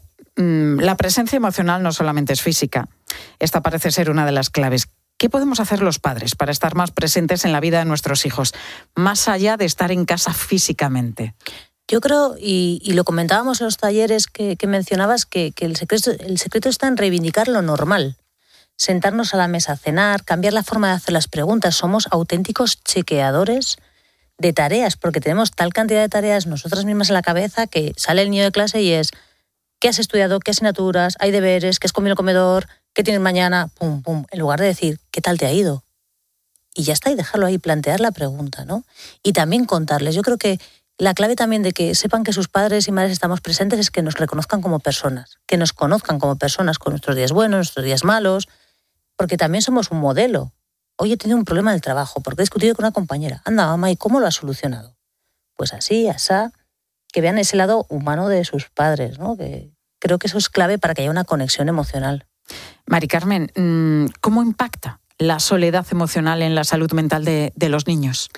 la presencia emocional no solamente es física. Esta parece ser una de las claves. ¿Qué podemos hacer los padres para estar más presentes en la vida de nuestros hijos, más allá de estar en casa físicamente? Yo creo, y, y lo comentábamos en los talleres que, que mencionabas, que, que el, secreto, el secreto está en reivindicar lo normal. Sentarnos a la mesa a cenar, cambiar la forma de hacer las preguntas. Somos auténticos chequeadores de tareas, porque tenemos tal cantidad de tareas nosotras mismas en la cabeza que sale el niño de clase y es ¿qué has estudiado? ¿Qué asignaturas? ¿Hay deberes? ¿Qué has comido en el comedor? ¿Qué tienes mañana? Pum, pum. En lugar de decir, ¿qué tal te ha ido? Y ya está, y dejarlo ahí, plantear la pregunta, ¿no? Y también contarles. Yo creo que la clave también de que sepan que sus padres y madres estamos presentes es que nos reconozcan como personas, que nos conozcan como personas con nuestros días buenos, nuestros días malos, porque también somos un modelo. Hoy he tenido un problema en el trabajo porque he discutido con una compañera. Anda, mamá, ¿y cómo lo has solucionado? Pues así, asá, que vean ese lado humano de sus padres, ¿no? Que creo que eso es clave para que haya una conexión emocional. Mari Carmen, ¿cómo impacta la soledad emocional en la salud mental de, de los niños?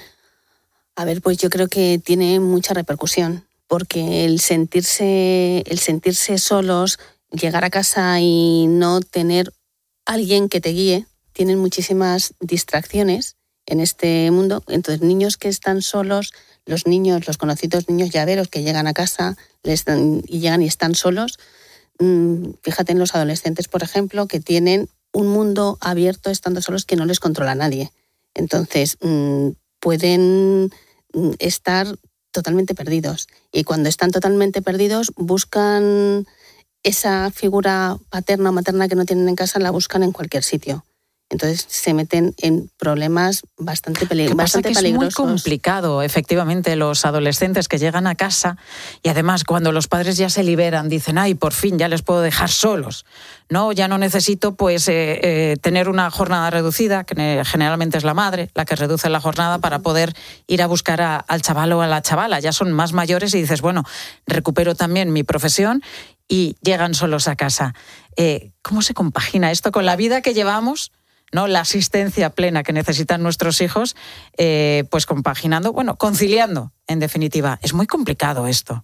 A ver, pues yo creo que tiene mucha repercusión, porque el sentirse, el sentirse solos, llegar a casa y no tener alguien que te guíe, tienen muchísimas distracciones en este mundo. Entonces, niños que están solos, los niños, los conocidos niños llaveros que llegan a casa les dan, y llegan y están solos, mmm, fíjate en los adolescentes, por ejemplo, que tienen un mundo abierto estando solos que no les controla nadie. Entonces, mmm, pueden estar totalmente perdidos. Y cuando están totalmente perdidos, buscan esa figura paterna o materna que no tienen en casa, la buscan en cualquier sitio. Entonces se meten en problemas bastante, peli- bastante que peligrosos. Es muy complicado, efectivamente, los adolescentes que llegan a casa y además cuando los padres ya se liberan, dicen, ay, por fin ya les puedo dejar solos. No, ya no necesito pues eh, eh, tener una jornada reducida, que generalmente es la madre la que reduce la jornada para poder ir a buscar a, al chaval o a la chavala. Ya son más mayores y dices, bueno, recupero también mi profesión y llegan solos a casa. Eh, ¿Cómo se compagina esto con la vida que llevamos? ¿No? La asistencia plena que necesitan nuestros hijos, eh, pues compaginando, bueno, conciliando, en definitiva. Es muy complicado esto.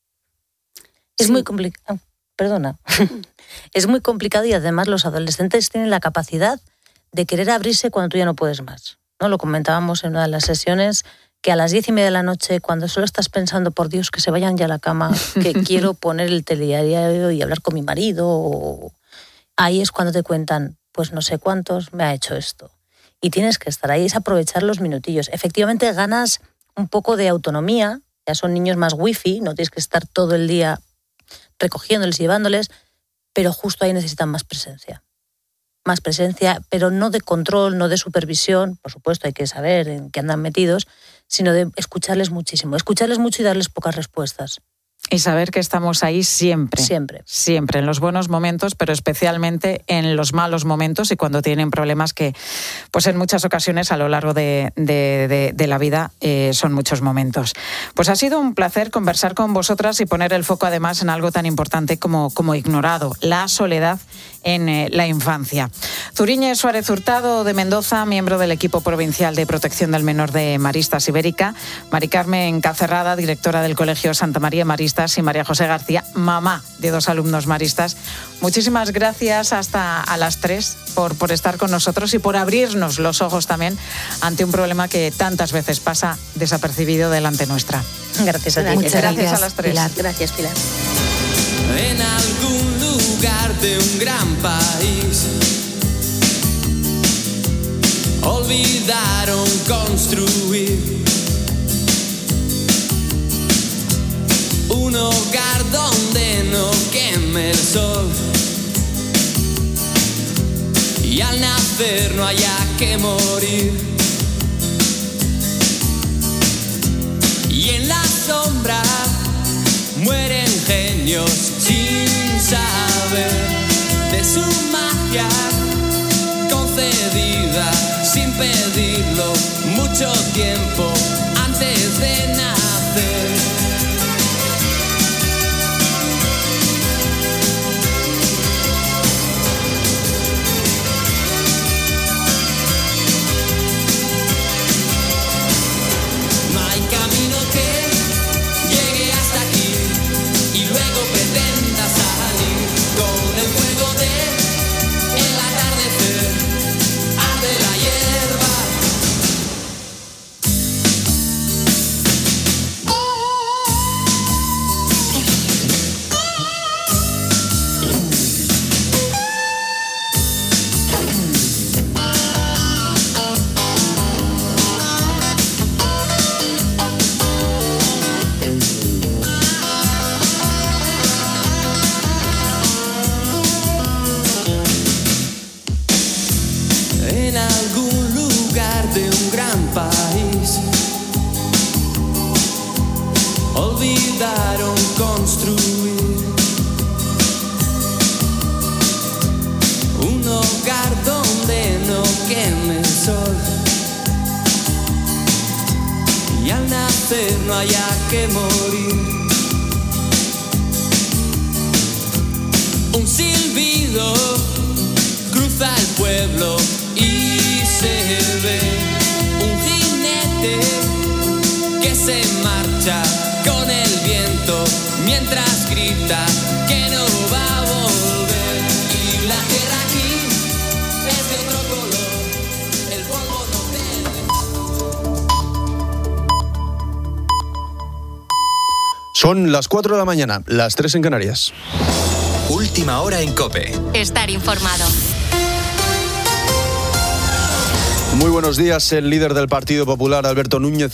Es sí. muy complicado. Perdona. Es muy complicado y además los adolescentes tienen la capacidad de querer abrirse cuando tú ya no puedes más, ¿no? Lo comentábamos en una de las sesiones, que a las diez y media de la noche, cuando solo estás pensando, por Dios, que se vayan ya a la cama, que quiero poner el telediario y hablar con mi marido, o... ahí es cuando te cuentan, pues no sé cuántos me ha hecho esto. Y tienes que estar ahí, es aprovechar los minutillos. Efectivamente ganas un poco de autonomía, ya son niños más wifi, no tienes que estar todo el día recogiéndoles y llevándoles, pero justo ahí necesitan más presencia. Más presencia, pero no de control, no de supervisión, por supuesto hay que saber en qué andan metidos, sino de escucharles muchísimo, escucharles mucho y darles pocas respuestas. Y saber que estamos ahí siempre. Siempre. Siempre, en los buenos momentos, pero especialmente en los malos momentos y cuando tienen problemas que, pues en muchas ocasiones a lo largo de, de, de, de la vida eh, son muchos momentos. Pues ha sido un placer conversar con vosotras y poner el foco además en algo tan importante como, como ignorado, la soledad en eh, la infancia. Zuriñe Suárez Hurtado de Mendoza, miembro del equipo provincial de protección del menor de Maristas Ibérica, Mari Carmen Cacerrada, directora del Colegio Santa María Maristas, y María José García, mamá de dos alumnos maristas. Muchísimas gracias hasta a las tres por, por estar con nosotros y por abrirnos los ojos también ante un problema que tantas veces pasa desapercibido delante nuestra. Gracias a ti. Muchas gracias, gracias a las tres. Pilar. Gracias, Pilar. En algún lugar de un gran país olvidaron construir un hogar donde no queme el sol y al nacer no haya que morir. Y en la sombra mueren genios sin saber de su magia concedida sin pedirlo mucho tiempo antes de nacer. Olvidaron construir un hogar donde no queme el sol y al nacer no haya que morir. Un silbido cruza el pueblo y se ve un jinete que se marcha con el viento mientras grita que no va a volver. Y la tierra aquí es de otro color, el polvo no verde. Son las cuatro de la mañana, las tres en Canarias. Última hora en COPE. Estar informado. Muy buenos días. El líder del Partido Popular, Alberto Núñez